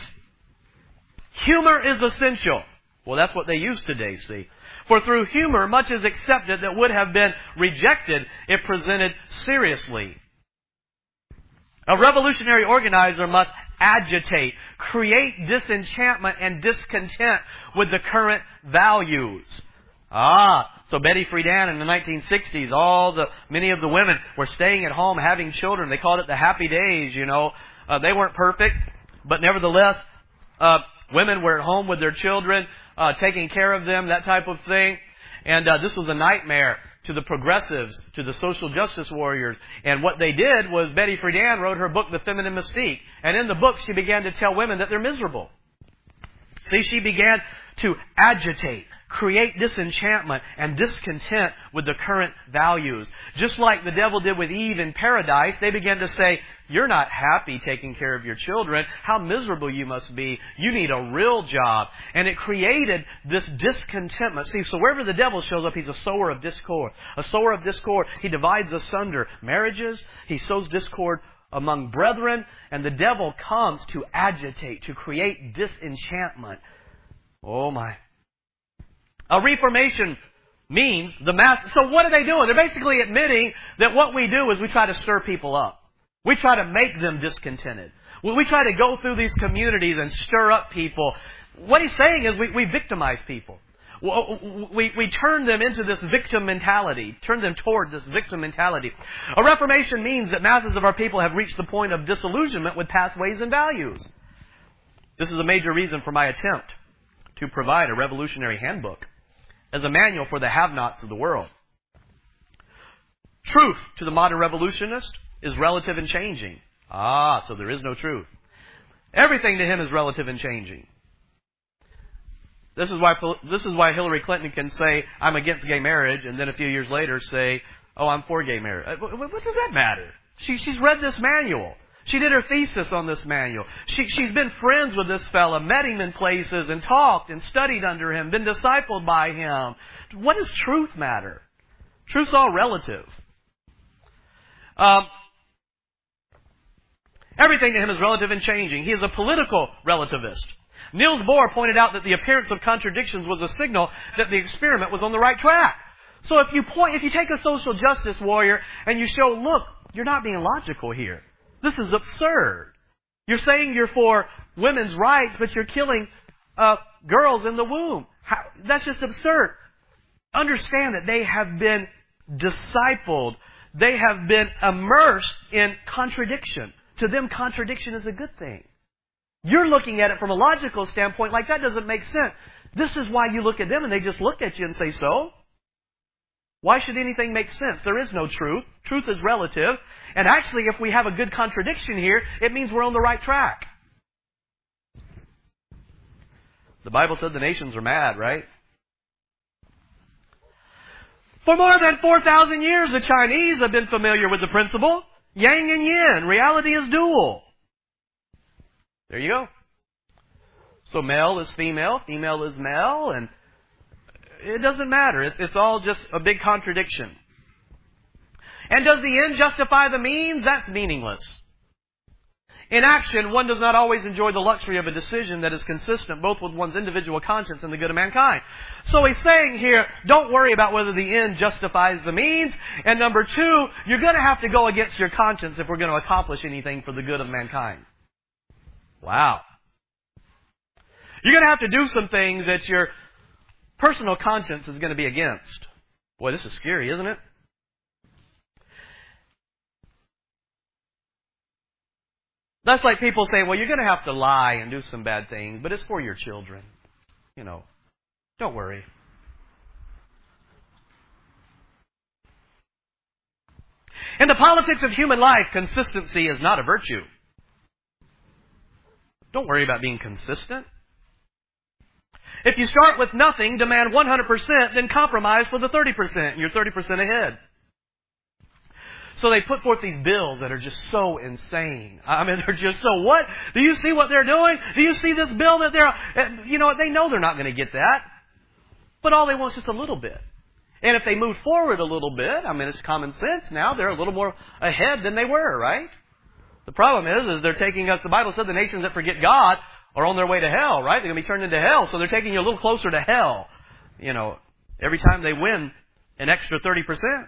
Humor is essential. Well, that's what they use today, see. For through humor, much is accepted that would have been rejected if presented seriously. A revolutionary organizer must agitate, create disenchantment and discontent with the current values. So Betty Friedan in the 1960s, many of the women were staying at home having children. They called it the happy days, you know. They weren't perfect, but nevertheless, women were at home with their children, taking care of them, that type of thing. And this was a nightmare to the progressives, to the social justice warriors. And what they did was Betty Friedan wrote her book, The Feminine Mystique. And in the book, she began to tell women that they're miserable. See, she began to agitate, create disenchantment and discontent with the current values. Just like the devil did with Eve in paradise, they began to say, you're not happy taking care of your children. How miserable you must be. You need a real job. And it created this discontentment. See, so wherever the devil shows up, he's a sower of discord. A sower of discord. He divides asunder marriages. He sows discord among brethren. And the devil comes to agitate, to create disenchantment. Oh my. A reformation means the mass. So what are they doing? They're basically admitting that what we do is we try to stir people up. We try to make them discontented. We try to go through these communities and stir up people. What he's saying is we victimize people. We turn them into this victim mentality. Turn them toward this victim mentality. A reformation means that masses of our people have reached the point of disillusionment with past ways and values. This is a major reason for my attempt to provide a revolutionary handbook as a manual for the have-nots of the world. Truth to the modern revolutionist is relative and changing. So there is no truth. Everything to him is relative and changing. This is why Hillary Clinton can say, I'm against gay marriage, and then a few years later say, I'm for gay marriage. What does that matter? She's read this manual. She did her thesis on this manual. She's been friends with this fella, met him in places, and talked and studied under him, been discipled by him. What does truth matter? Truth's all relative. Everything to him is relative and changing. He is a political relativist. Niels Bohr pointed out that the appearance of contradictions was a signal that the experiment was on the right track. So if you take a social justice warrior and you show, look, you're not being logical here. This is absurd. You're saying you're for women's rights, but you're killing girls in the womb. That's just absurd. Understand that they have been discipled. They have been immersed in contradiction. To them, contradiction is a good thing. You're looking at it from a logical standpoint like that doesn't make sense. This is why you look at them and they just look at you and say, so? Why should anything make sense? There is no truth. Truth is relative. And actually, if we have a good contradiction here, it means we're on the right track. The Bible said the nations are mad, right? For more than 4,000 years, the Chinese have been familiar with the principle. Yang and yin. Reality is dual. There you go. So male is female, female is male, and it doesn't matter. It's all just a big contradiction. And does the end justify the means? That's meaningless. In action, one does not always enjoy the luxury of a decision that is consistent both with one's individual conscience and the good of mankind. So he's saying here, don't worry about whether the end justifies the means. And number two, you're going to have to go against your conscience if we're going to accomplish anything for the good of mankind. Wow. You're going to have to do some things that your personal conscience is going to be against. Boy, this is scary, isn't it? That's like people say, well, you're going to have to lie and do some bad things, but it's for your children. You know, don't worry. In the politics of human life, consistency is not a virtue. Don't worry about being consistent. If you start with nothing, demand 100%, then compromise for the 30%. You're 30% ahead. So they put forth these bills that are just so insane. I mean, they're just so, what? Do you see what they're doing? Do you see this bill that they're, you know, they know they're not going to get that. But all they want is just a little bit. And if they move forward a little bit, I mean, it's common sense now. They're a little more ahead than they were, right? The problem is they're taking us, the Bible said the nations that forget God are on their way to hell, right? They're going to be turned into hell. So they're taking you a little closer to hell. You know, every time they win an extra 30%.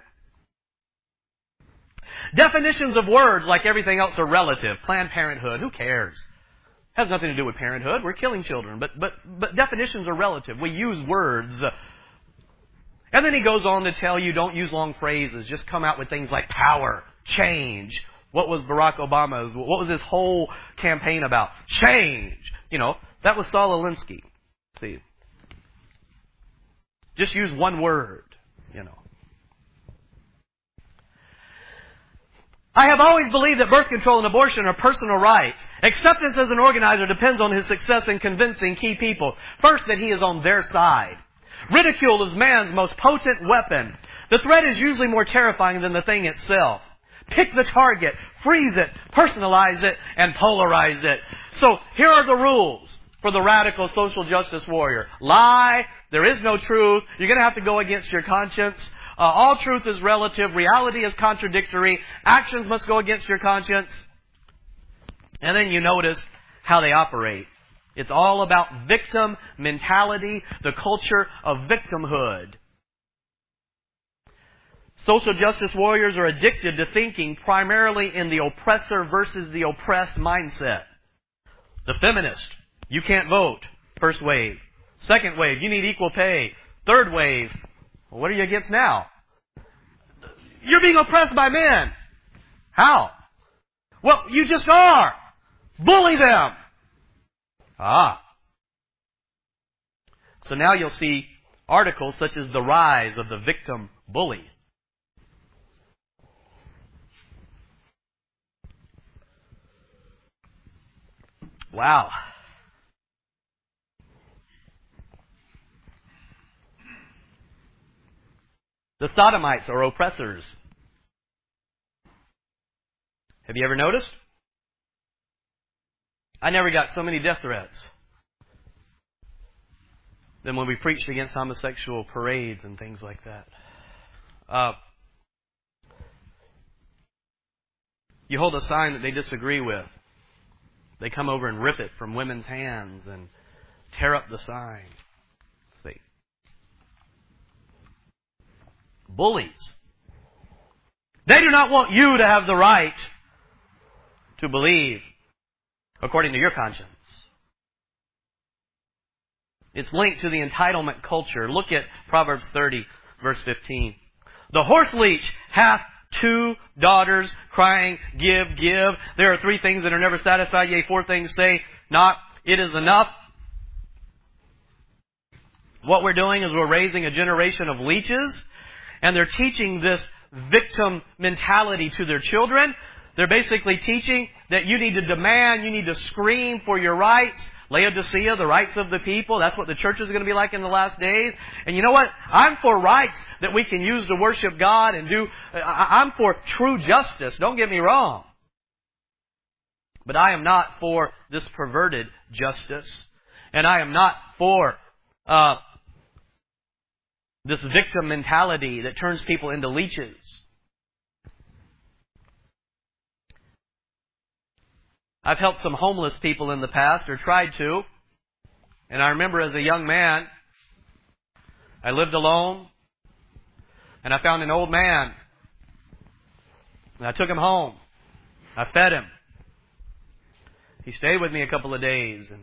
Definitions of words, like everything else, are relative. Planned Parenthood, who cares? Has nothing to do with parenthood. We're killing children. But definitions are relative. We use words. And then he goes on to tell you, don't use long phrases. Just come out with things like power, change. What was Barack Obama's? What was his whole campaign about? Change. You know, that was Saul Alinsky. See, just use one word. You know. I have always believed that birth control and abortion are personal rights. Acceptance as an organizer depends on his success in convincing key people. First, that he is on their side. Ridicule is man's most potent weapon. The threat is usually more terrifying than the thing itself. Pick the target, freeze it, personalize it, and polarize it. So here are the rules for the radical social justice warrior. Lie. There is no truth. You're going to have to go against your conscience. All truth is relative. Reality is contradictory. Actions must go against your conscience. And then you notice how they operate. It's all about victim mentality, the culture of victimhood. Social justice warriors are addicted to thinking primarily in the oppressor versus the oppressed mindset. The feminist, you can't vote. First wave. Second wave, you need equal pay. Third wave, well, what are you against now? You're being oppressed by men. How? Well, you just are. Bully them. So now you'll see articles such as The Rise of the Victim Bully. Wow. The sodomites are oppressors. Have you ever noticed? I never got so many death threats than when we preached against homosexual parades and things like that. You hold a sign that they disagree with. They come over and rip it from women's hands and tear up the sign. See? Bullies. They do not want you to have the right to believe according to your conscience. It's linked to the entitlement culture. Look at Proverbs 30, verse 15. The horse leech hath 2 daughters, crying, give, give. There are 3 things that are never satisfied, yea, 4 things say, not it is enough. What we're doing is we're raising a generation of leeches, and they're teaching this victim mentality to their children. They're basically teaching that you need to demand, you need to scream for your rights. Laodicea, the rights of the people. That's what the church is going to be like in the last days. And you know what? I'm for rights that we can use to worship God and do. I'm for true justice. Don't get me wrong. But I am not for this perverted justice. And I am not for this victim mentality that turns people into leeches. I've helped some homeless people in the past, or tried to. And I remember as a young man, I lived alone, and I found an old man. And I took him home. I fed him. He stayed with me a couple of days. And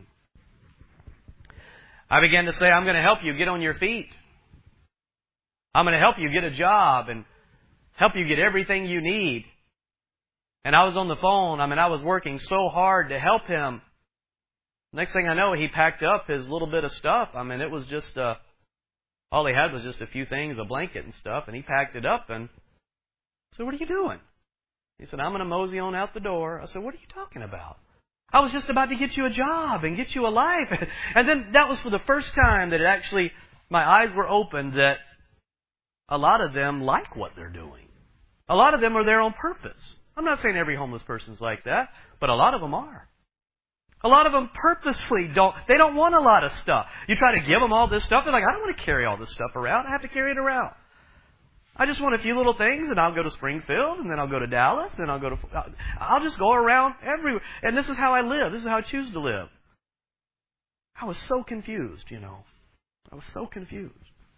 I began to say, I'm going to help you get on your feet. I'm going to help you get a job and help you get everything you need. And I was on the phone. I was working so hard to help him. Next thing I know, he packed up his little bit of stuff. It was just, all he had was just a few things, a blanket and stuff. And he packed it up and I said, what are you doing? He said, I'm going to mosey on out the door. I said, what are you talking about? I was just about to get you a job and get you a life. And then that was for the first time that my eyes were opened that a lot of them like what they're doing. A lot of them are there on purpose. I'm not saying every homeless person's like that, but a lot of them are. A lot of them purposely they don't want a lot of stuff. You try to give them all this stuff, they're like, I don't want to carry all this stuff around. I have to carry it around. I just want a few little things, and I'll go to Springfield, and then I'll go to Dallas, and I'll just go around everywhere. And this is how I live. This is how I choose to live. I was so confused, I was so confused.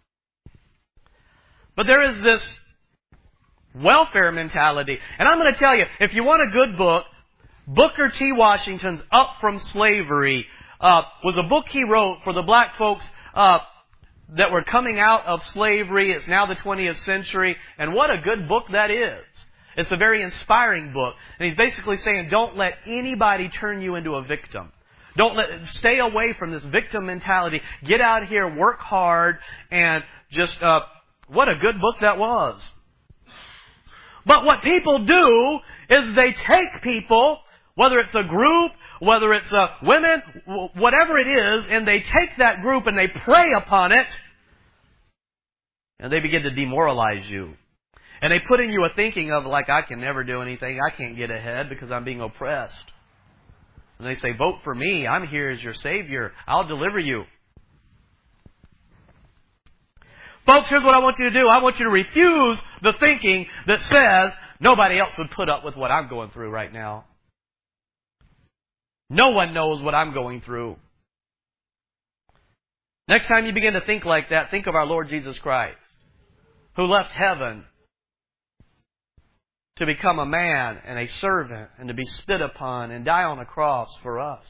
But there is this welfare mentality. And I'm going to tell you, if you want a good book, Booker T. Washington's Up From Slavery was a book he wrote for the black folks that were coming out of slavery. It's now the 20th century. And what a good book that is. It's a very inspiring book. And he's basically saying, don't let anybody turn you into a victim. Stay away from this victim mentality. Get out here, work hard, and just, what a good book that was. But what people do is they take people, whether it's a group, whether it's women, whatever it is, and they take that group and they prey upon it, and they begin to demoralize you. And they put in you a thinking of like, I can never do anything, I can't get ahead because I'm being oppressed. And they say, vote for me, I'm here as your Savior, I'll deliver you. Folks, here's what I want you to do. I want you to refuse the thinking that says nobody else would put up with what I'm going through right now. No one knows what I'm going through. Next time you begin to think like that, think of our Lord Jesus Christ, who left heaven to become a man and a servant and to be spit upon and die on a cross for us.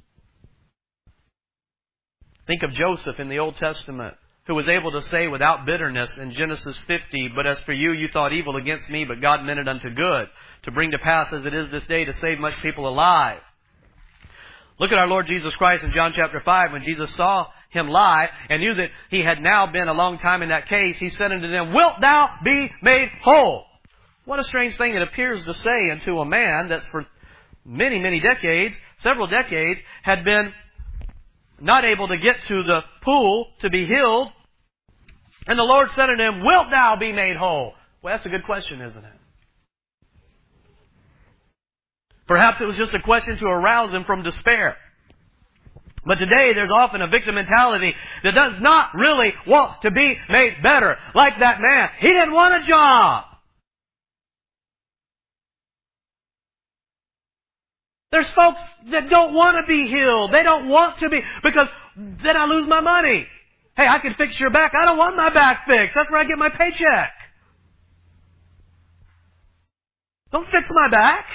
Think of Joseph in the Old Testament, who was able to say without bitterness in Genesis 50, but as for you, you thought evil against me, but God meant it unto good, to bring to pass as it is this day to save much people alive. Look at our Lord Jesus Christ in John chapter 5. When Jesus saw him lie and knew that he had now been a long time in that case, he said unto them, wilt thou be made whole? What a strange thing it appears to say unto a man that's for many, many decades, several decades, had been not able to get to the pool to be healed. And the Lord said unto him, wilt thou be made whole? Well, that's a good question, isn't it? Perhaps it was just a question to arouse him from despair. But today there's often a victim mentality that does not really want to be made better. Like that man. He didn't want a job. There's folks that don't want to be healed. They don't want to be, because then I lose my money. Hey, I can fix your back. I don't want my back fixed. That's where I get my paycheck. Don't fix my back.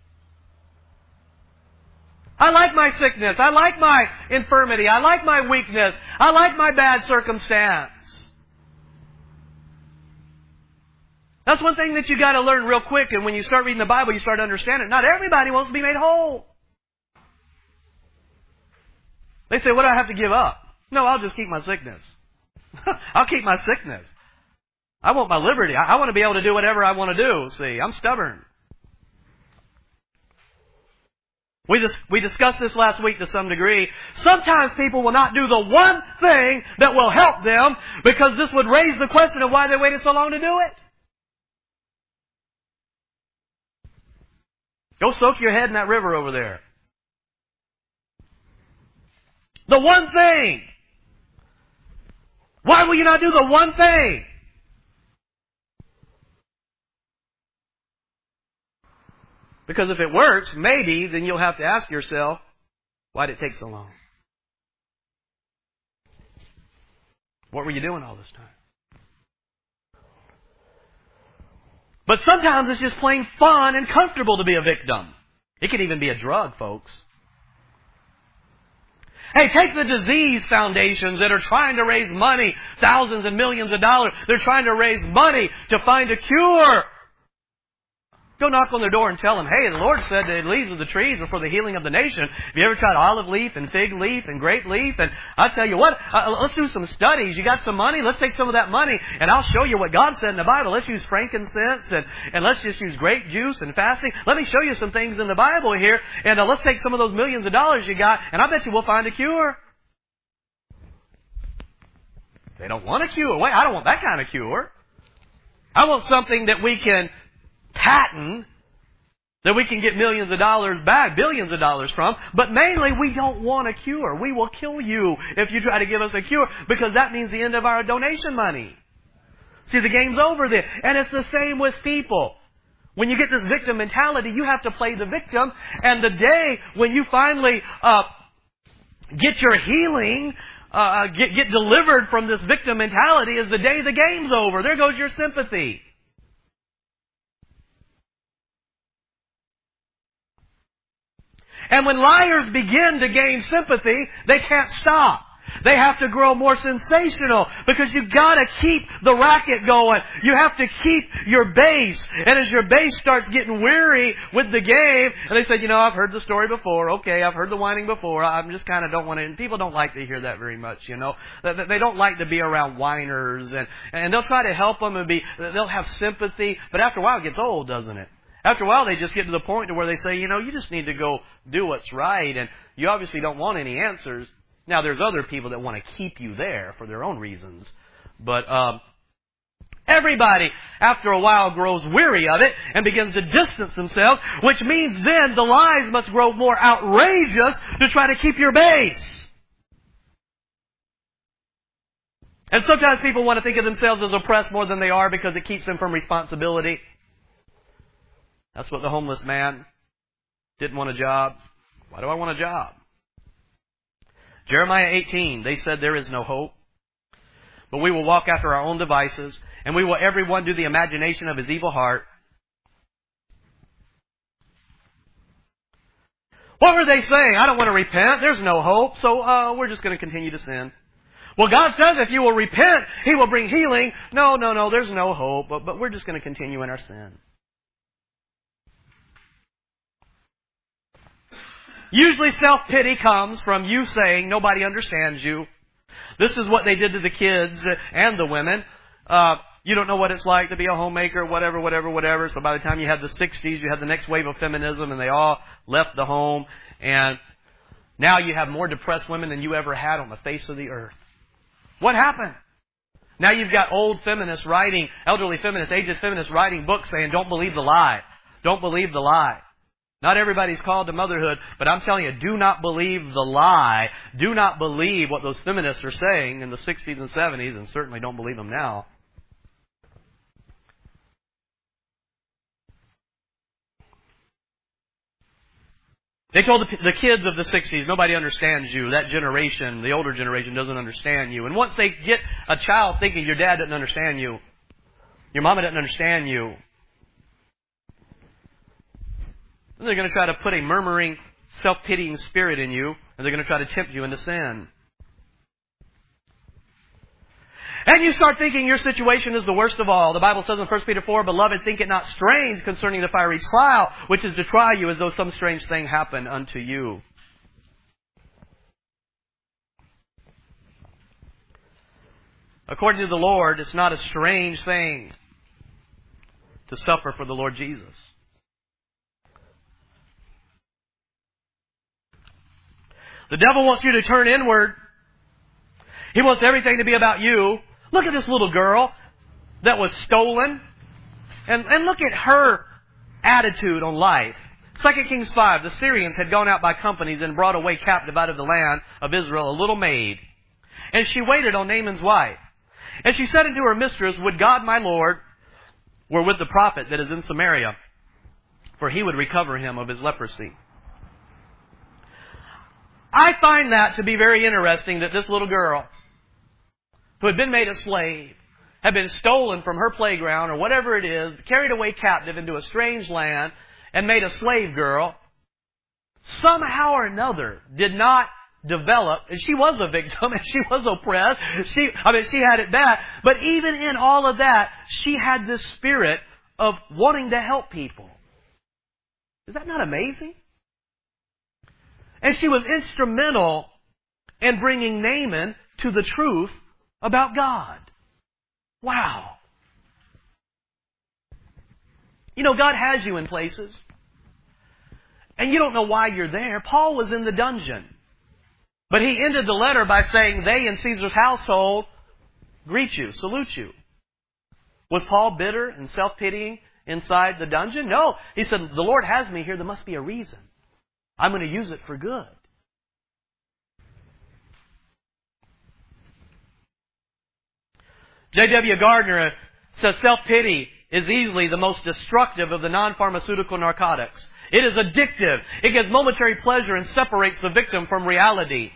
I like my sickness. I like my infirmity. I like my weakness. I like my bad circumstance. That's one thing that you got to learn real quick. And when you start reading the Bible, you start to understand it. Not everybody wants to be made whole. They say, what do I have to give up? No, I'll just keep my sickness. I'll keep my sickness. I want my liberty. I want to be able to do whatever I want to do. See, I'm stubborn. We discussed this last week to some degree. Sometimes people will not do the one thing that will help them because this would raise the question of why they waited so long to do it. Go soak your head in that river over there. The one thing. Why will you not do the one thing? Because if it works, maybe, then you'll have to ask yourself, why did it take so long? What were you doing all this time? But sometimes it's just plain fun and comfortable to be a victim. It can even be a drug, folks. Hey, take the disease foundations that are trying to raise money, thousands and millions of dollars. They're trying to raise money to find a cure. Go knock on their door and tell them, hey, the Lord said the leaves of the trees are for the healing of the nation. Have you ever tried olive leaf and fig leaf and grape leaf? And I tell you what, let's do some studies. You got some money? Let's take some of that money and I'll show you what God said in the Bible. Let's use frankincense and let's just use grape juice and fasting. Let me show you some things in the Bible here and let's take some of those millions of dollars you got and I bet you we'll find a cure. They don't want a cure. Wait, I don't want that kind of cure. I want something that we can patent, that we can get millions of dollars back, billions of dollars from, but mainly we don't want a cure. We will kill you if you try to give us a cure because that means the end of our donation money. See, the game's over then. And it's the same with people. When you get this victim mentality, you have to play the victim, and the day when you finally get your healing, get delivered from this victim mentality is the day the game's over. There goes your sympathy. And when liars begin to gain sympathy, they can't stop. They have to grow more sensational because you've got to keep the racket going. You have to keep your base. And as your base starts getting weary with the game, and they say, I've heard the story before. Okay, I've heard the whining before. I'm just kind of don't want to. And people don't like to hear that very much, They don't like to be around whiners. And they'll try to help them they'll have sympathy. But after a while it gets old, doesn't it? After a while, they just get to the point to where they say, you just need to go do what's right, and you obviously don't want any answers. Now, there's other people that want to keep you there for their own reasons. But everybody, after a while, grows weary of it and begins to distance themselves, which means then the lies must grow more outrageous to try to keep your base. And sometimes people want to think of themselves as oppressed more than they are because it keeps them from responsibility. That's what the homeless man didn't want a job. Why do I want a job? Jeremiah 18, they said there is no hope. But we will walk after our own devices, and we will everyone do the imagination of his evil heart. What were they saying? I don't want to repent. There's no hope, so we're just going to continue to sin. Well, God says if you will repent, He will bring healing. No, there's no hope, but we're just going to continue in our sin. Usually self-pity comes from you saying nobody understands you. This is what they did to the kids and the women. You don't know what it's like to be a homemaker, whatever. So by the time you had the 60s, you had the next wave of feminism and they all left the home. And now you have more depressed women than you ever had on the face of the earth. What happened? Now you've got old feminists writing, elderly feminists, aged feminists writing books saying, don't believe the lie. Don't believe the lie. Not everybody's called to motherhood, but I'm telling you, do not believe the lie. Do not believe what those feminists are saying in the 60s and 70s, and certainly don't believe them now. They told the kids of the 60s, nobody understands you. That generation, the older generation, doesn't understand you. And once they get a child thinking your dad doesn't understand you, your mama doesn't understand you, then they're going to try to put a murmuring, self-pitying spirit in you, and they're going to try to tempt you into sin. And you start thinking your situation is the worst of all. The Bible says in 1 Peter 4, Beloved, think it not strange concerning the fiery trial, which is to try you as though some strange thing happened unto you. According to the Lord, it's not a strange thing to suffer for the Lord Jesus. The devil wants you to turn inward. He wants everything to be about you. Look at this little girl that was stolen. And look at her attitude on life. 2 Kings 5, the Syrians had gone out by companies and brought away captive out of the land of Israel a little maid. And she waited on Naaman's wife. And she said unto her mistress, Would God my Lord were with the prophet that is in Samaria, for he would recover him of his leprosy. I find that to be very interesting, that this little girl, who had been made a slave, had been stolen from her playground or whatever it is, carried away captive into a strange land, and made a slave girl, somehow or another did not develop, and she was a victim, and she was oppressed, she had it bad, but even in all of that, she had this spirit of wanting to help people. Is that not amazing? And she was instrumental in bringing Naaman to the truth about God. Wow. You know, God has you in places, and you don't know why you're there. Paul was in the dungeon, but he ended the letter by saying, They in Caesar's household greet you, salute you. Was Paul bitter and self-pitying inside the dungeon? No. He said, The Lord has me here. There must be a reason. I'm going to use it for good. J.W. Gardner says self-pity is easily the most destructive of the non-pharmaceutical narcotics. It is addictive. It gives momentary pleasure and separates the victim from reality.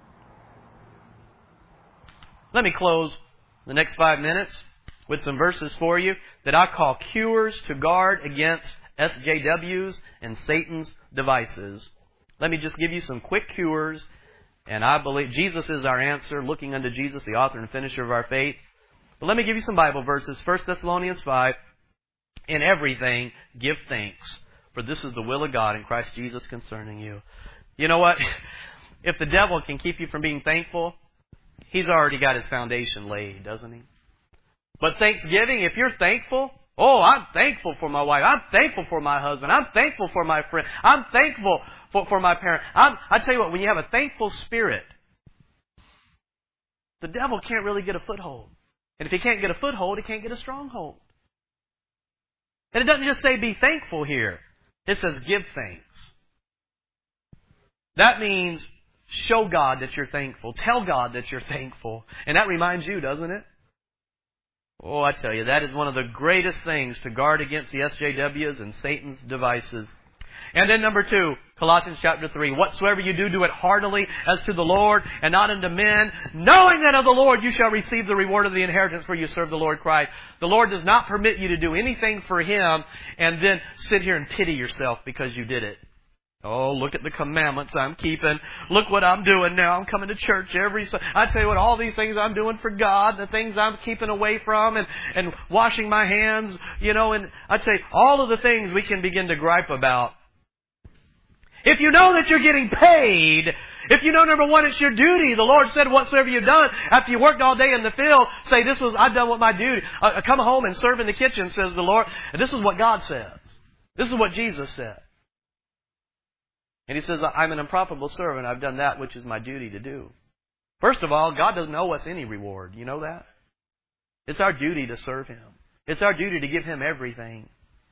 Let me close the next 5 minutes with some verses for you that I call cures to guard against SJWs and Satan's devices. Let me just give you some quick cures, and I believe Jesus is our answer, looking unto Jesus, the author and finisher of our faith. But let me give you some Bible verses. 1 Thessalonians 5, In everything give thanks, for this is the will of God in Christ Jesus concerning you. You know what? If the devil can keep you from being thankful, he's already got his foundation laid, doesn't he? But Thanksgiving, if you're thankful, oh, I'm thankful for my wife. I'm thankful for my husband. I'm thankful for my friend. I'm thankful for my parent. I tell you what, when you have a thankful spirit, the devil can't really get a foothold. And if he can't get a foothold, he can't get a stronghold. And it doesn't just say be thankful here. It says give thanks. That means show God that you're thankful. Tell God that you're thankful. And that reminds you, doesn't it? Oh, I tell you, that is one of the greatest things to guard against the SJWs and Satan's devices. And then number 2, Colossians chapter 3. Whatsoever you do, do it heartily as to the Lord and not unto men, knowing that of the Lord you shall receive the reward of the inheritance, for you serve the Lord Christ. The Lord does not permit you to do anything for Him and then sit here and pity yourself because you did it. Oh, look at the commandments I'm keeping. Look what I'm doing now. I'm coming to church every Sunday. I tell you what, all these things I'm doing for God, the things I'm keeping away from, and washing my hands, and I tell you, all of the things we can begin to gripe about. If you know that you're getting paid, if you know, number one, it's your duty. The Lord said, whatsoever you've done, after you worked all day in the field, say, I've done what my duty. Come home and serve in the kitchen, says the Lord. And this is what God says. This is what Jesus said. And He says, I'm an unprofitable servant. I've done that which is my duty to do. First of all, God doesn't owe us any reward. You know that? It's our duty to serve Him. It's our duty to give Him everything.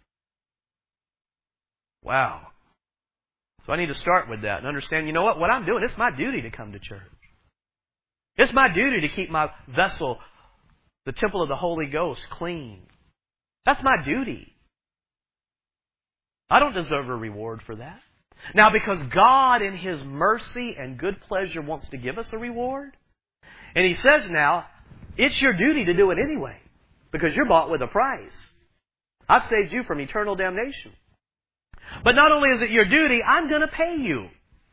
Wow. So I need to start with that and understand, you know what I'm doing, it's my duty to come to church. It's my duty to keep my vessel, the temple of the Holy Ghost, clean. That's my duty. I don't deserve a reward for that. Now, because God in His mercy and good pleasure wants to give us a reward, and He says now, it's your duty to do it anyway, because you're bought with a price. I've saved you from eternal damnation. But not only is it your duty, I'm going to pay you.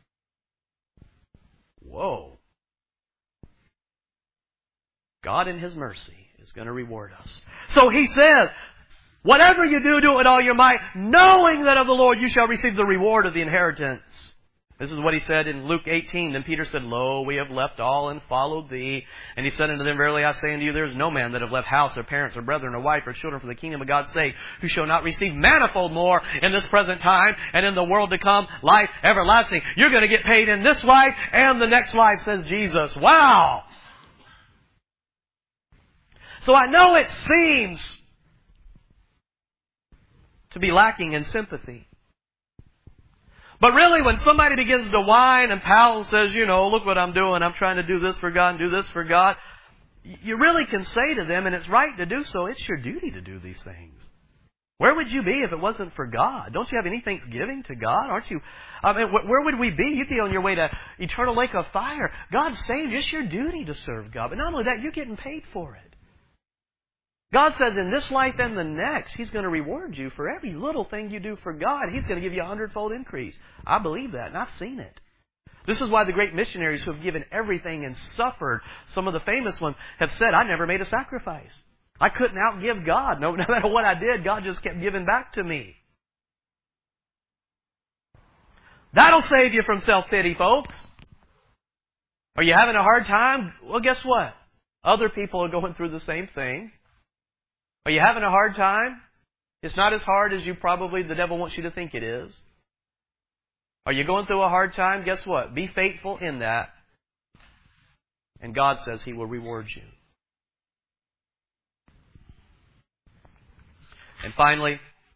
Whoa. God in His mercy is going to reward us. So He says, whatever you do, do it with all your might, knowing that of the Lord you shall receive the reward of the inheritance. This is what he said in Luke 18. Then Peter said, Lo, we have left all and followed thee. And he said unto them, Verily I say unto you, there is no man that have left house or parents or brethren or wife or children for the kingdom of God's sake, who shall not receive manifold more in this present time and in the world to come, life everlasting. You're going to get paid in this life and the next life, says Jesus. Wow! So I know it seems to be lacking in sympathy. But really, when somebody begins to whine and pout and says, look what I'm doing, I'm trying to do this for God and do this for God, you really can say to them, and it's right to do so, it's your duty to do these things. Where would you be if it wasn't for God? Don't you have any thanksgiving to God? Aren't you? Where would we be? You'd be on your way to eternal lake of fire. God saved you. It's your duty to serve God. But not only that, you're getting paid for it. God says in this life and the next, He's going to reward you for every little thing you do for God. He's going to give you 100-fold increase. I believe that, and I've seen it. This is why the great missionaries who have given everything and suffered, some of the famous ones, have said, I never made a sacrifice. I couldn't outgive God. No matter what I did, God just kept giving back to me. That'll save you from self-pity, folks. Are you having a hard time? Well, guess what? Other people are going through the same thing. Are you having a hard time? It's not as hard as the devil wants you to think it is. Are you going through a hard time? Guess what? Be faithful in that. And God says He will reward you. And finally,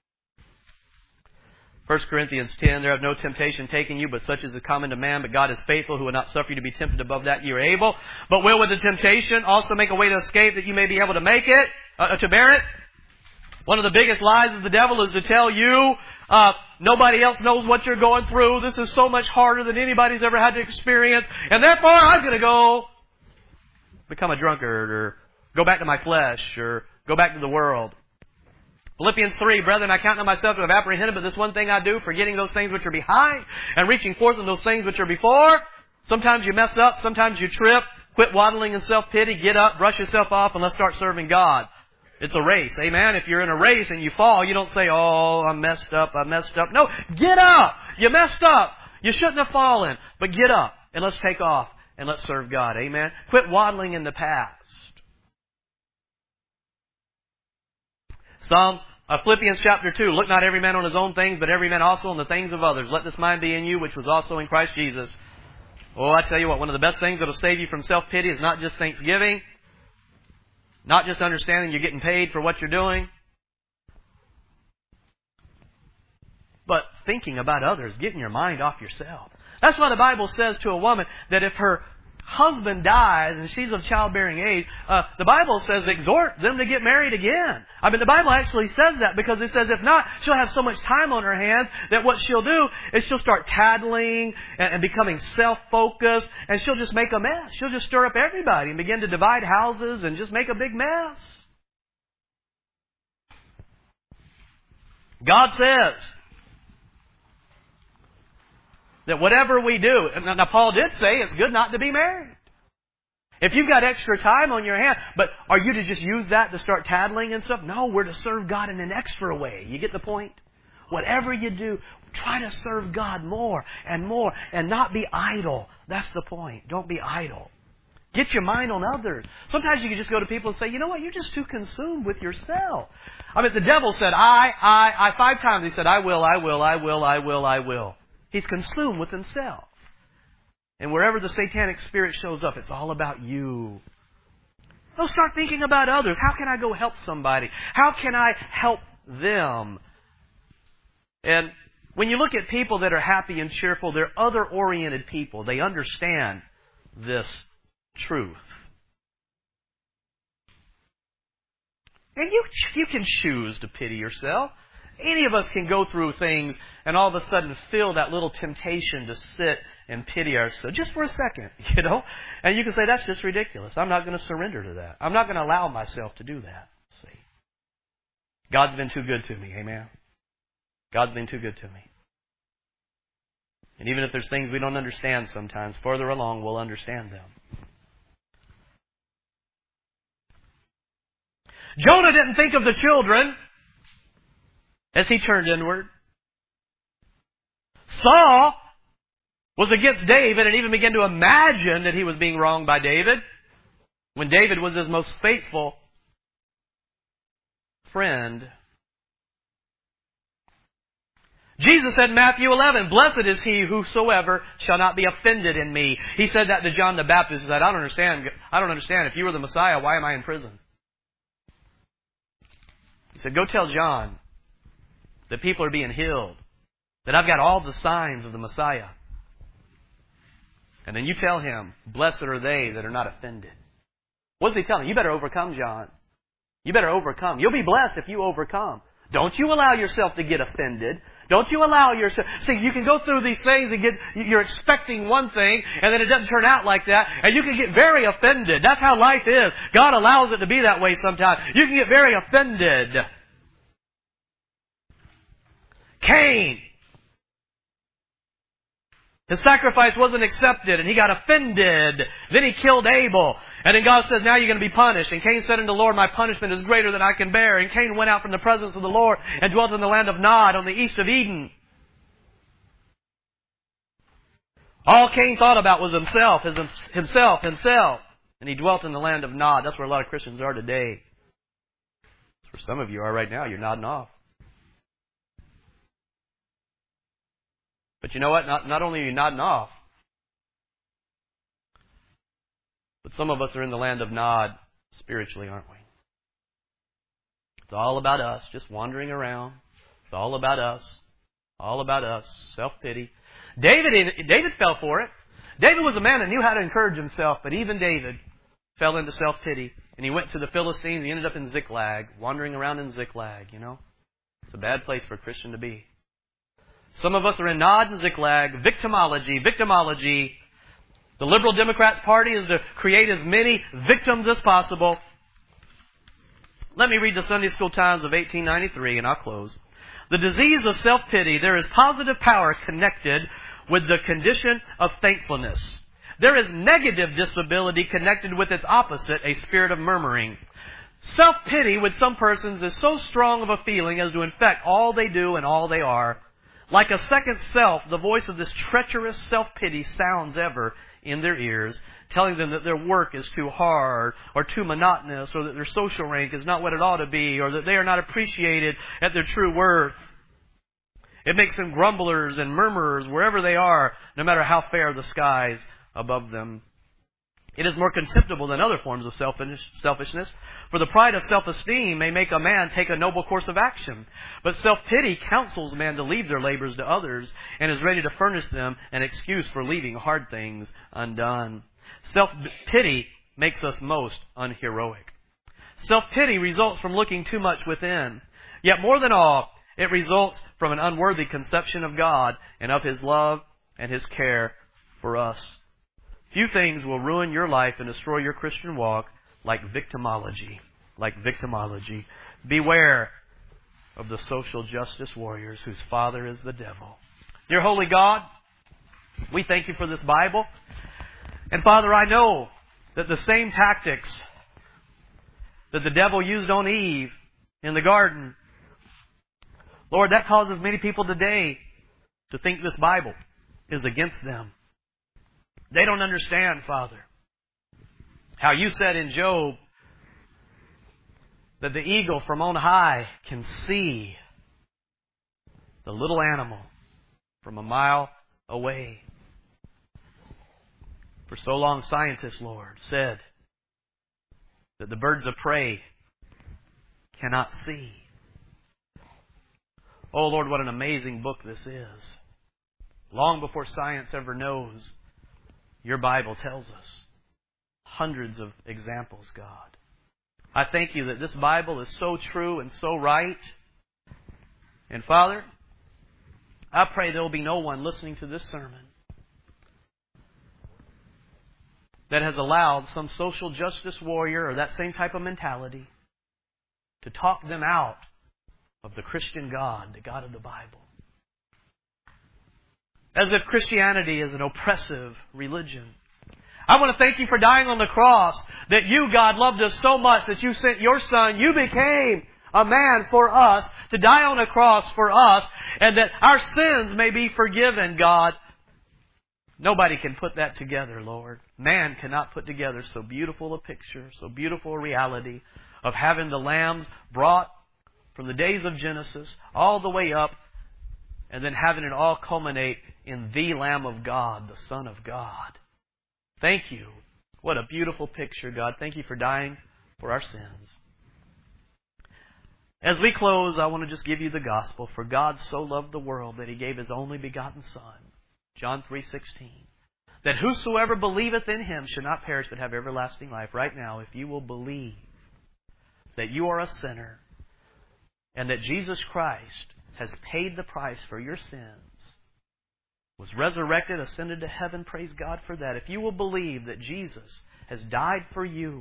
1 Corinthians 10, there have no temptation taken you, but such as is common to man. But God is faithful, who will not suffer you to be tempted above that you are able. But will with the temptation also make a way to escape, that you may be able to make it, to bear it. One of the biggest lies of the devil is to tell you, nobody else knows what you're going through. This is so much harder than anybody's ever had to experience. And therefore, I'm going to go become a drunkard, or go back to my flesh, or go back to the world. Philippians 3, Brethren, I count not myself to have apprehended, but this one thing I do, forgetting those things which are behind, and reaching forth in those things which are before. Sometimes you mess up, sometimes you trip. Quit waddling in self-pity, get up, brush yourself off, and let's start serving God. It's a race, amen? If you're in a race and you fall, you don't say, oh, I messed up. No, get up! You messed up. You shouldn't have fallen. But get up, and let's take off, and let's serve God, amen? Quit waddling in the past. Philippians chapter 2, look not every man on his own things, but every man also on the things of others. Let this mind be in you, which was also in Christ Jesus. Oh, I tell you what, one of the best things that will save you from self-pity is not just thanksgiving, not just understanding you're getting paid for what you're doing, but thinking about others, getting your mind off yourself. That's why the Bible says to a woman that if her husband dies and she's of childbearing age, the Bible says exhort them to get married again. The Bible actually says that, because it says if not, she'll have so much time on her hands that what she'll do is she'll start tattling and becoming self-focused, and she'll just make a mess. She'll just stir up everybody and begin to divide houses and just make a big mess. God says that whatever we do, now Paul did say it's good not to be married. If you've got extra time on your hand, but are you to just use that to start tattling and stuff? No, we're to serve God in an extra way. You get the point? Whatever you do, try to serve God more and not be idle. That's the point. Don't be idle. Get your mind on others. Sometimes you can just go to people and say, you know what, you're just too consumed with yourself. The devil said, I 5 times. He said, I will. He's consumed with himself. And wherever the satanic spirit shows up, it's all about you. So start thinking about others. How can I go help somebody? How can I help them? And when you look at people that are happy and cheerful, they're other-oriented people. They understand this truth. And you can choose to pity yourself. Any of us can go through things and all of a sudden feel that little temptation to sit and pity ourselves just for a second, And you can say, that's just ridiculous. I'm not going to surrender to that. I'm not going to allow myself to do that. See? God's been too good to me, amen? God's been too good to me. And even if there's things we don't understand sometimes, further along we'll understand them. Jonah didn't think of the children as he turned inward. Saul was against David and even began to imagine that he was being wronged by David, when David was his most faithful friend. Jesus said in Matthew 11, "Blessed is he whosoever shall not be offended in me." He said that to John the Baptist. He said, I don't understand. If you were the Messiah, why am I in prison? He said, go tell John that people are being healed, that I've got all the signs of the Messiah. And then you tell him, blessed are they that are not offended. What does he tell him? You better overcome, John. You better overcome. You'll be blessed if you overcome. Don't you allow yourself to get offended. Don't you allow yourself... See, you can go through these things and you're expecting one thing, and then it doesn't turn out like that, and you can get very offended. That's how life is. God allows it to be that way sometimes. You can get very offended. Cain. His sacrifice wasn't accepted, and he got offended. Then he killed Abel. And then God says, now you're going to be punished. And Cain said unto the Lord, my punishment is greater than I can bear. And Cain went out from the presence of the Lord and dwelt in the land of Nod on the east of Eden. All Cain thought about was himself. And he dwelt in the land of Nod. That's where a lot of Christians are today. That's where some of you are right now. You're nodding off. But you know what? Not only are you nodding off, but some of us are in the land of Nod spiritually, aren't we? It's all about us, just wandering around. It's all about us. All about us. Self-pity. David fell for it. David was a man that knew how to encourage himself, but even David fell into self-pity. And he went to the Philistines. He ended up in Ziklag, wandering around in Ziklag, you know. It's a bad place for a Christian to be. Some of us are in Nod and Ziklag. Victimology. The Liberal Democrat Party is to create as many victims as possible. Let me read the Sunday School Times of 1893, and I'll close. The disease of self-pity, there is positive power connected with the condition of thankfulness. There is negative disability connected with its opposite, a spirit of murmuring. Self-pity with some persons is so strong of a feeling as to infect all they do and all they are. Like a second self, the voice of this treacherous self-pity sounds ever in their ears, telling them that their work is too hard or too monotonous, or that their social rank is not what it ought to be, or that they are not appreciated at their true worth. It makes them grumblers and murmurers wherever they are, no matter how fair the skies above them. It is more contemptible than other forms of selfishness, for the pride of self-esteem may make a man take a noble course of action. But self-pity counsels man to leave their labors to others, and is ready to furnish them an excuse for leaving hard things undone. Self-pity makes us most unheroic. Self-pity results from looking too much within. Yet more than all, it results from an unworthy conception of God and of His love and His care for us. Few things will ruin your life and destroy your Christian walk like victimology. Beware of the social justice warriors whose father is the devil. Dear Holy God, we thank You for this Bible. And Father, I know that the same tactics that the devil used on Eve in the garden, Lord, that causes many people today to think this Bible is against them. They don't understand, Father, how You said in Job that the eagle from on high can see the little animal from a mile away. For so long, scientists, Lord, said that the birds of prey cannot see. Oh, Lord, what an amazing book this is. Long before science ever knows, Your Bible tells us hundreds of examples, God. I thank You that this Bible is so true and so right. And Father, I pray there will be no one listening to this sermon that has allowed some social justice warrior or that same type of mentality to talk them out of the Christian God, the God of the Bible. As if Christianity is an oppressive religion. I want to thank You for dying on the cross, that You, God, loved us so much that You sent Your Son. You became a man for us to die on a cross for us, and that our sins may be forgiven, God. Nobody can put that together, Lord. Man cannot put together so beautiful a picture, so beautiful a reality of having the lambs brought from the days of Genesis all the way up, and then having it all culminate in the Lamb of God, the Son of God. Thank you. What a beautiful picture, God. Thank you for dying for our sins. As we close, I want to just give you the gospel. For God so loved the world that He gave His only begotten Son. John 3:16. That whosoever believeth in Him should not perish but have everlasting life. Right now, if you will believe that you are a sinner and that Jesus Christ has paid the price for your sins, was resurrected, ascended to heaven, praise God for that. If you will believe that Jesus has died for you,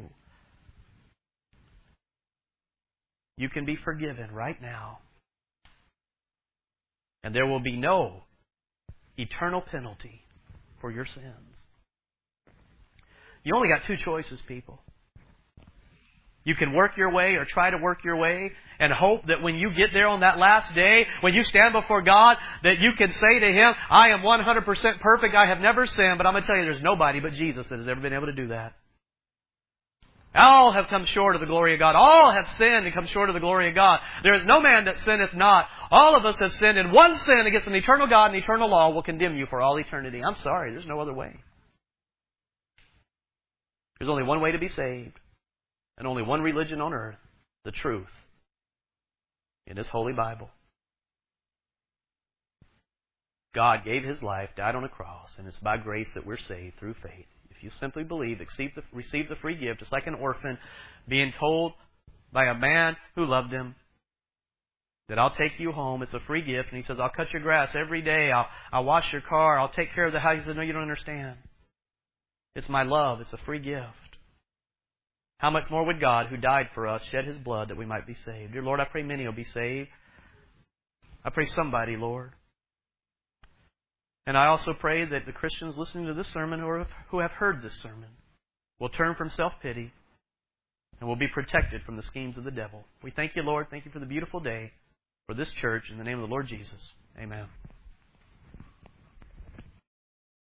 you can be forgiven right now. And there will be no eternal penalty for your sins. You only got two choices, people. You can work your way or try to work your way and hope that when you get there on that last day, when you stand before God, that you can say to Him, I am 100% perfect, I have never sinned, but I'm going to tell you, there's nobody but Jesus that has ever been able to do that. All have come short of the glory of God. All have sinned and come short of the glory of God. There is no man that sinneth not. All of us have sinned, and one sin against an eternal God and eternal law will condemn you for all eternity. I'm sorry, there's no other way. There's only one way to be saved, and only one religion on earth, the truth, in His holy Bible. God gave His life, died on a cross, and it's by grace that we're saved through faith. If you simply believe, receive the free gift, just like an orphan being told by a man who loved him that I'll take you home. It's a free gift. And he says, I'll cut your grass every day. I'll wash your car. I'll take care of the house. He said, no, you don't understand. It's my love. It's a free gift. How much more would God, who died for us, shed His blood that we might be saved? Dear Lord, I pray many will be saved. I pray somebody, Lord. And I also pray that the Christians listening to this sermon or who have heard this sermon will turn from self-pity and will be protected from the schemes of the devil. We thank you, Lord. Thank you for the beautiful day, for this church. In the name of the Lord Jesus, amen.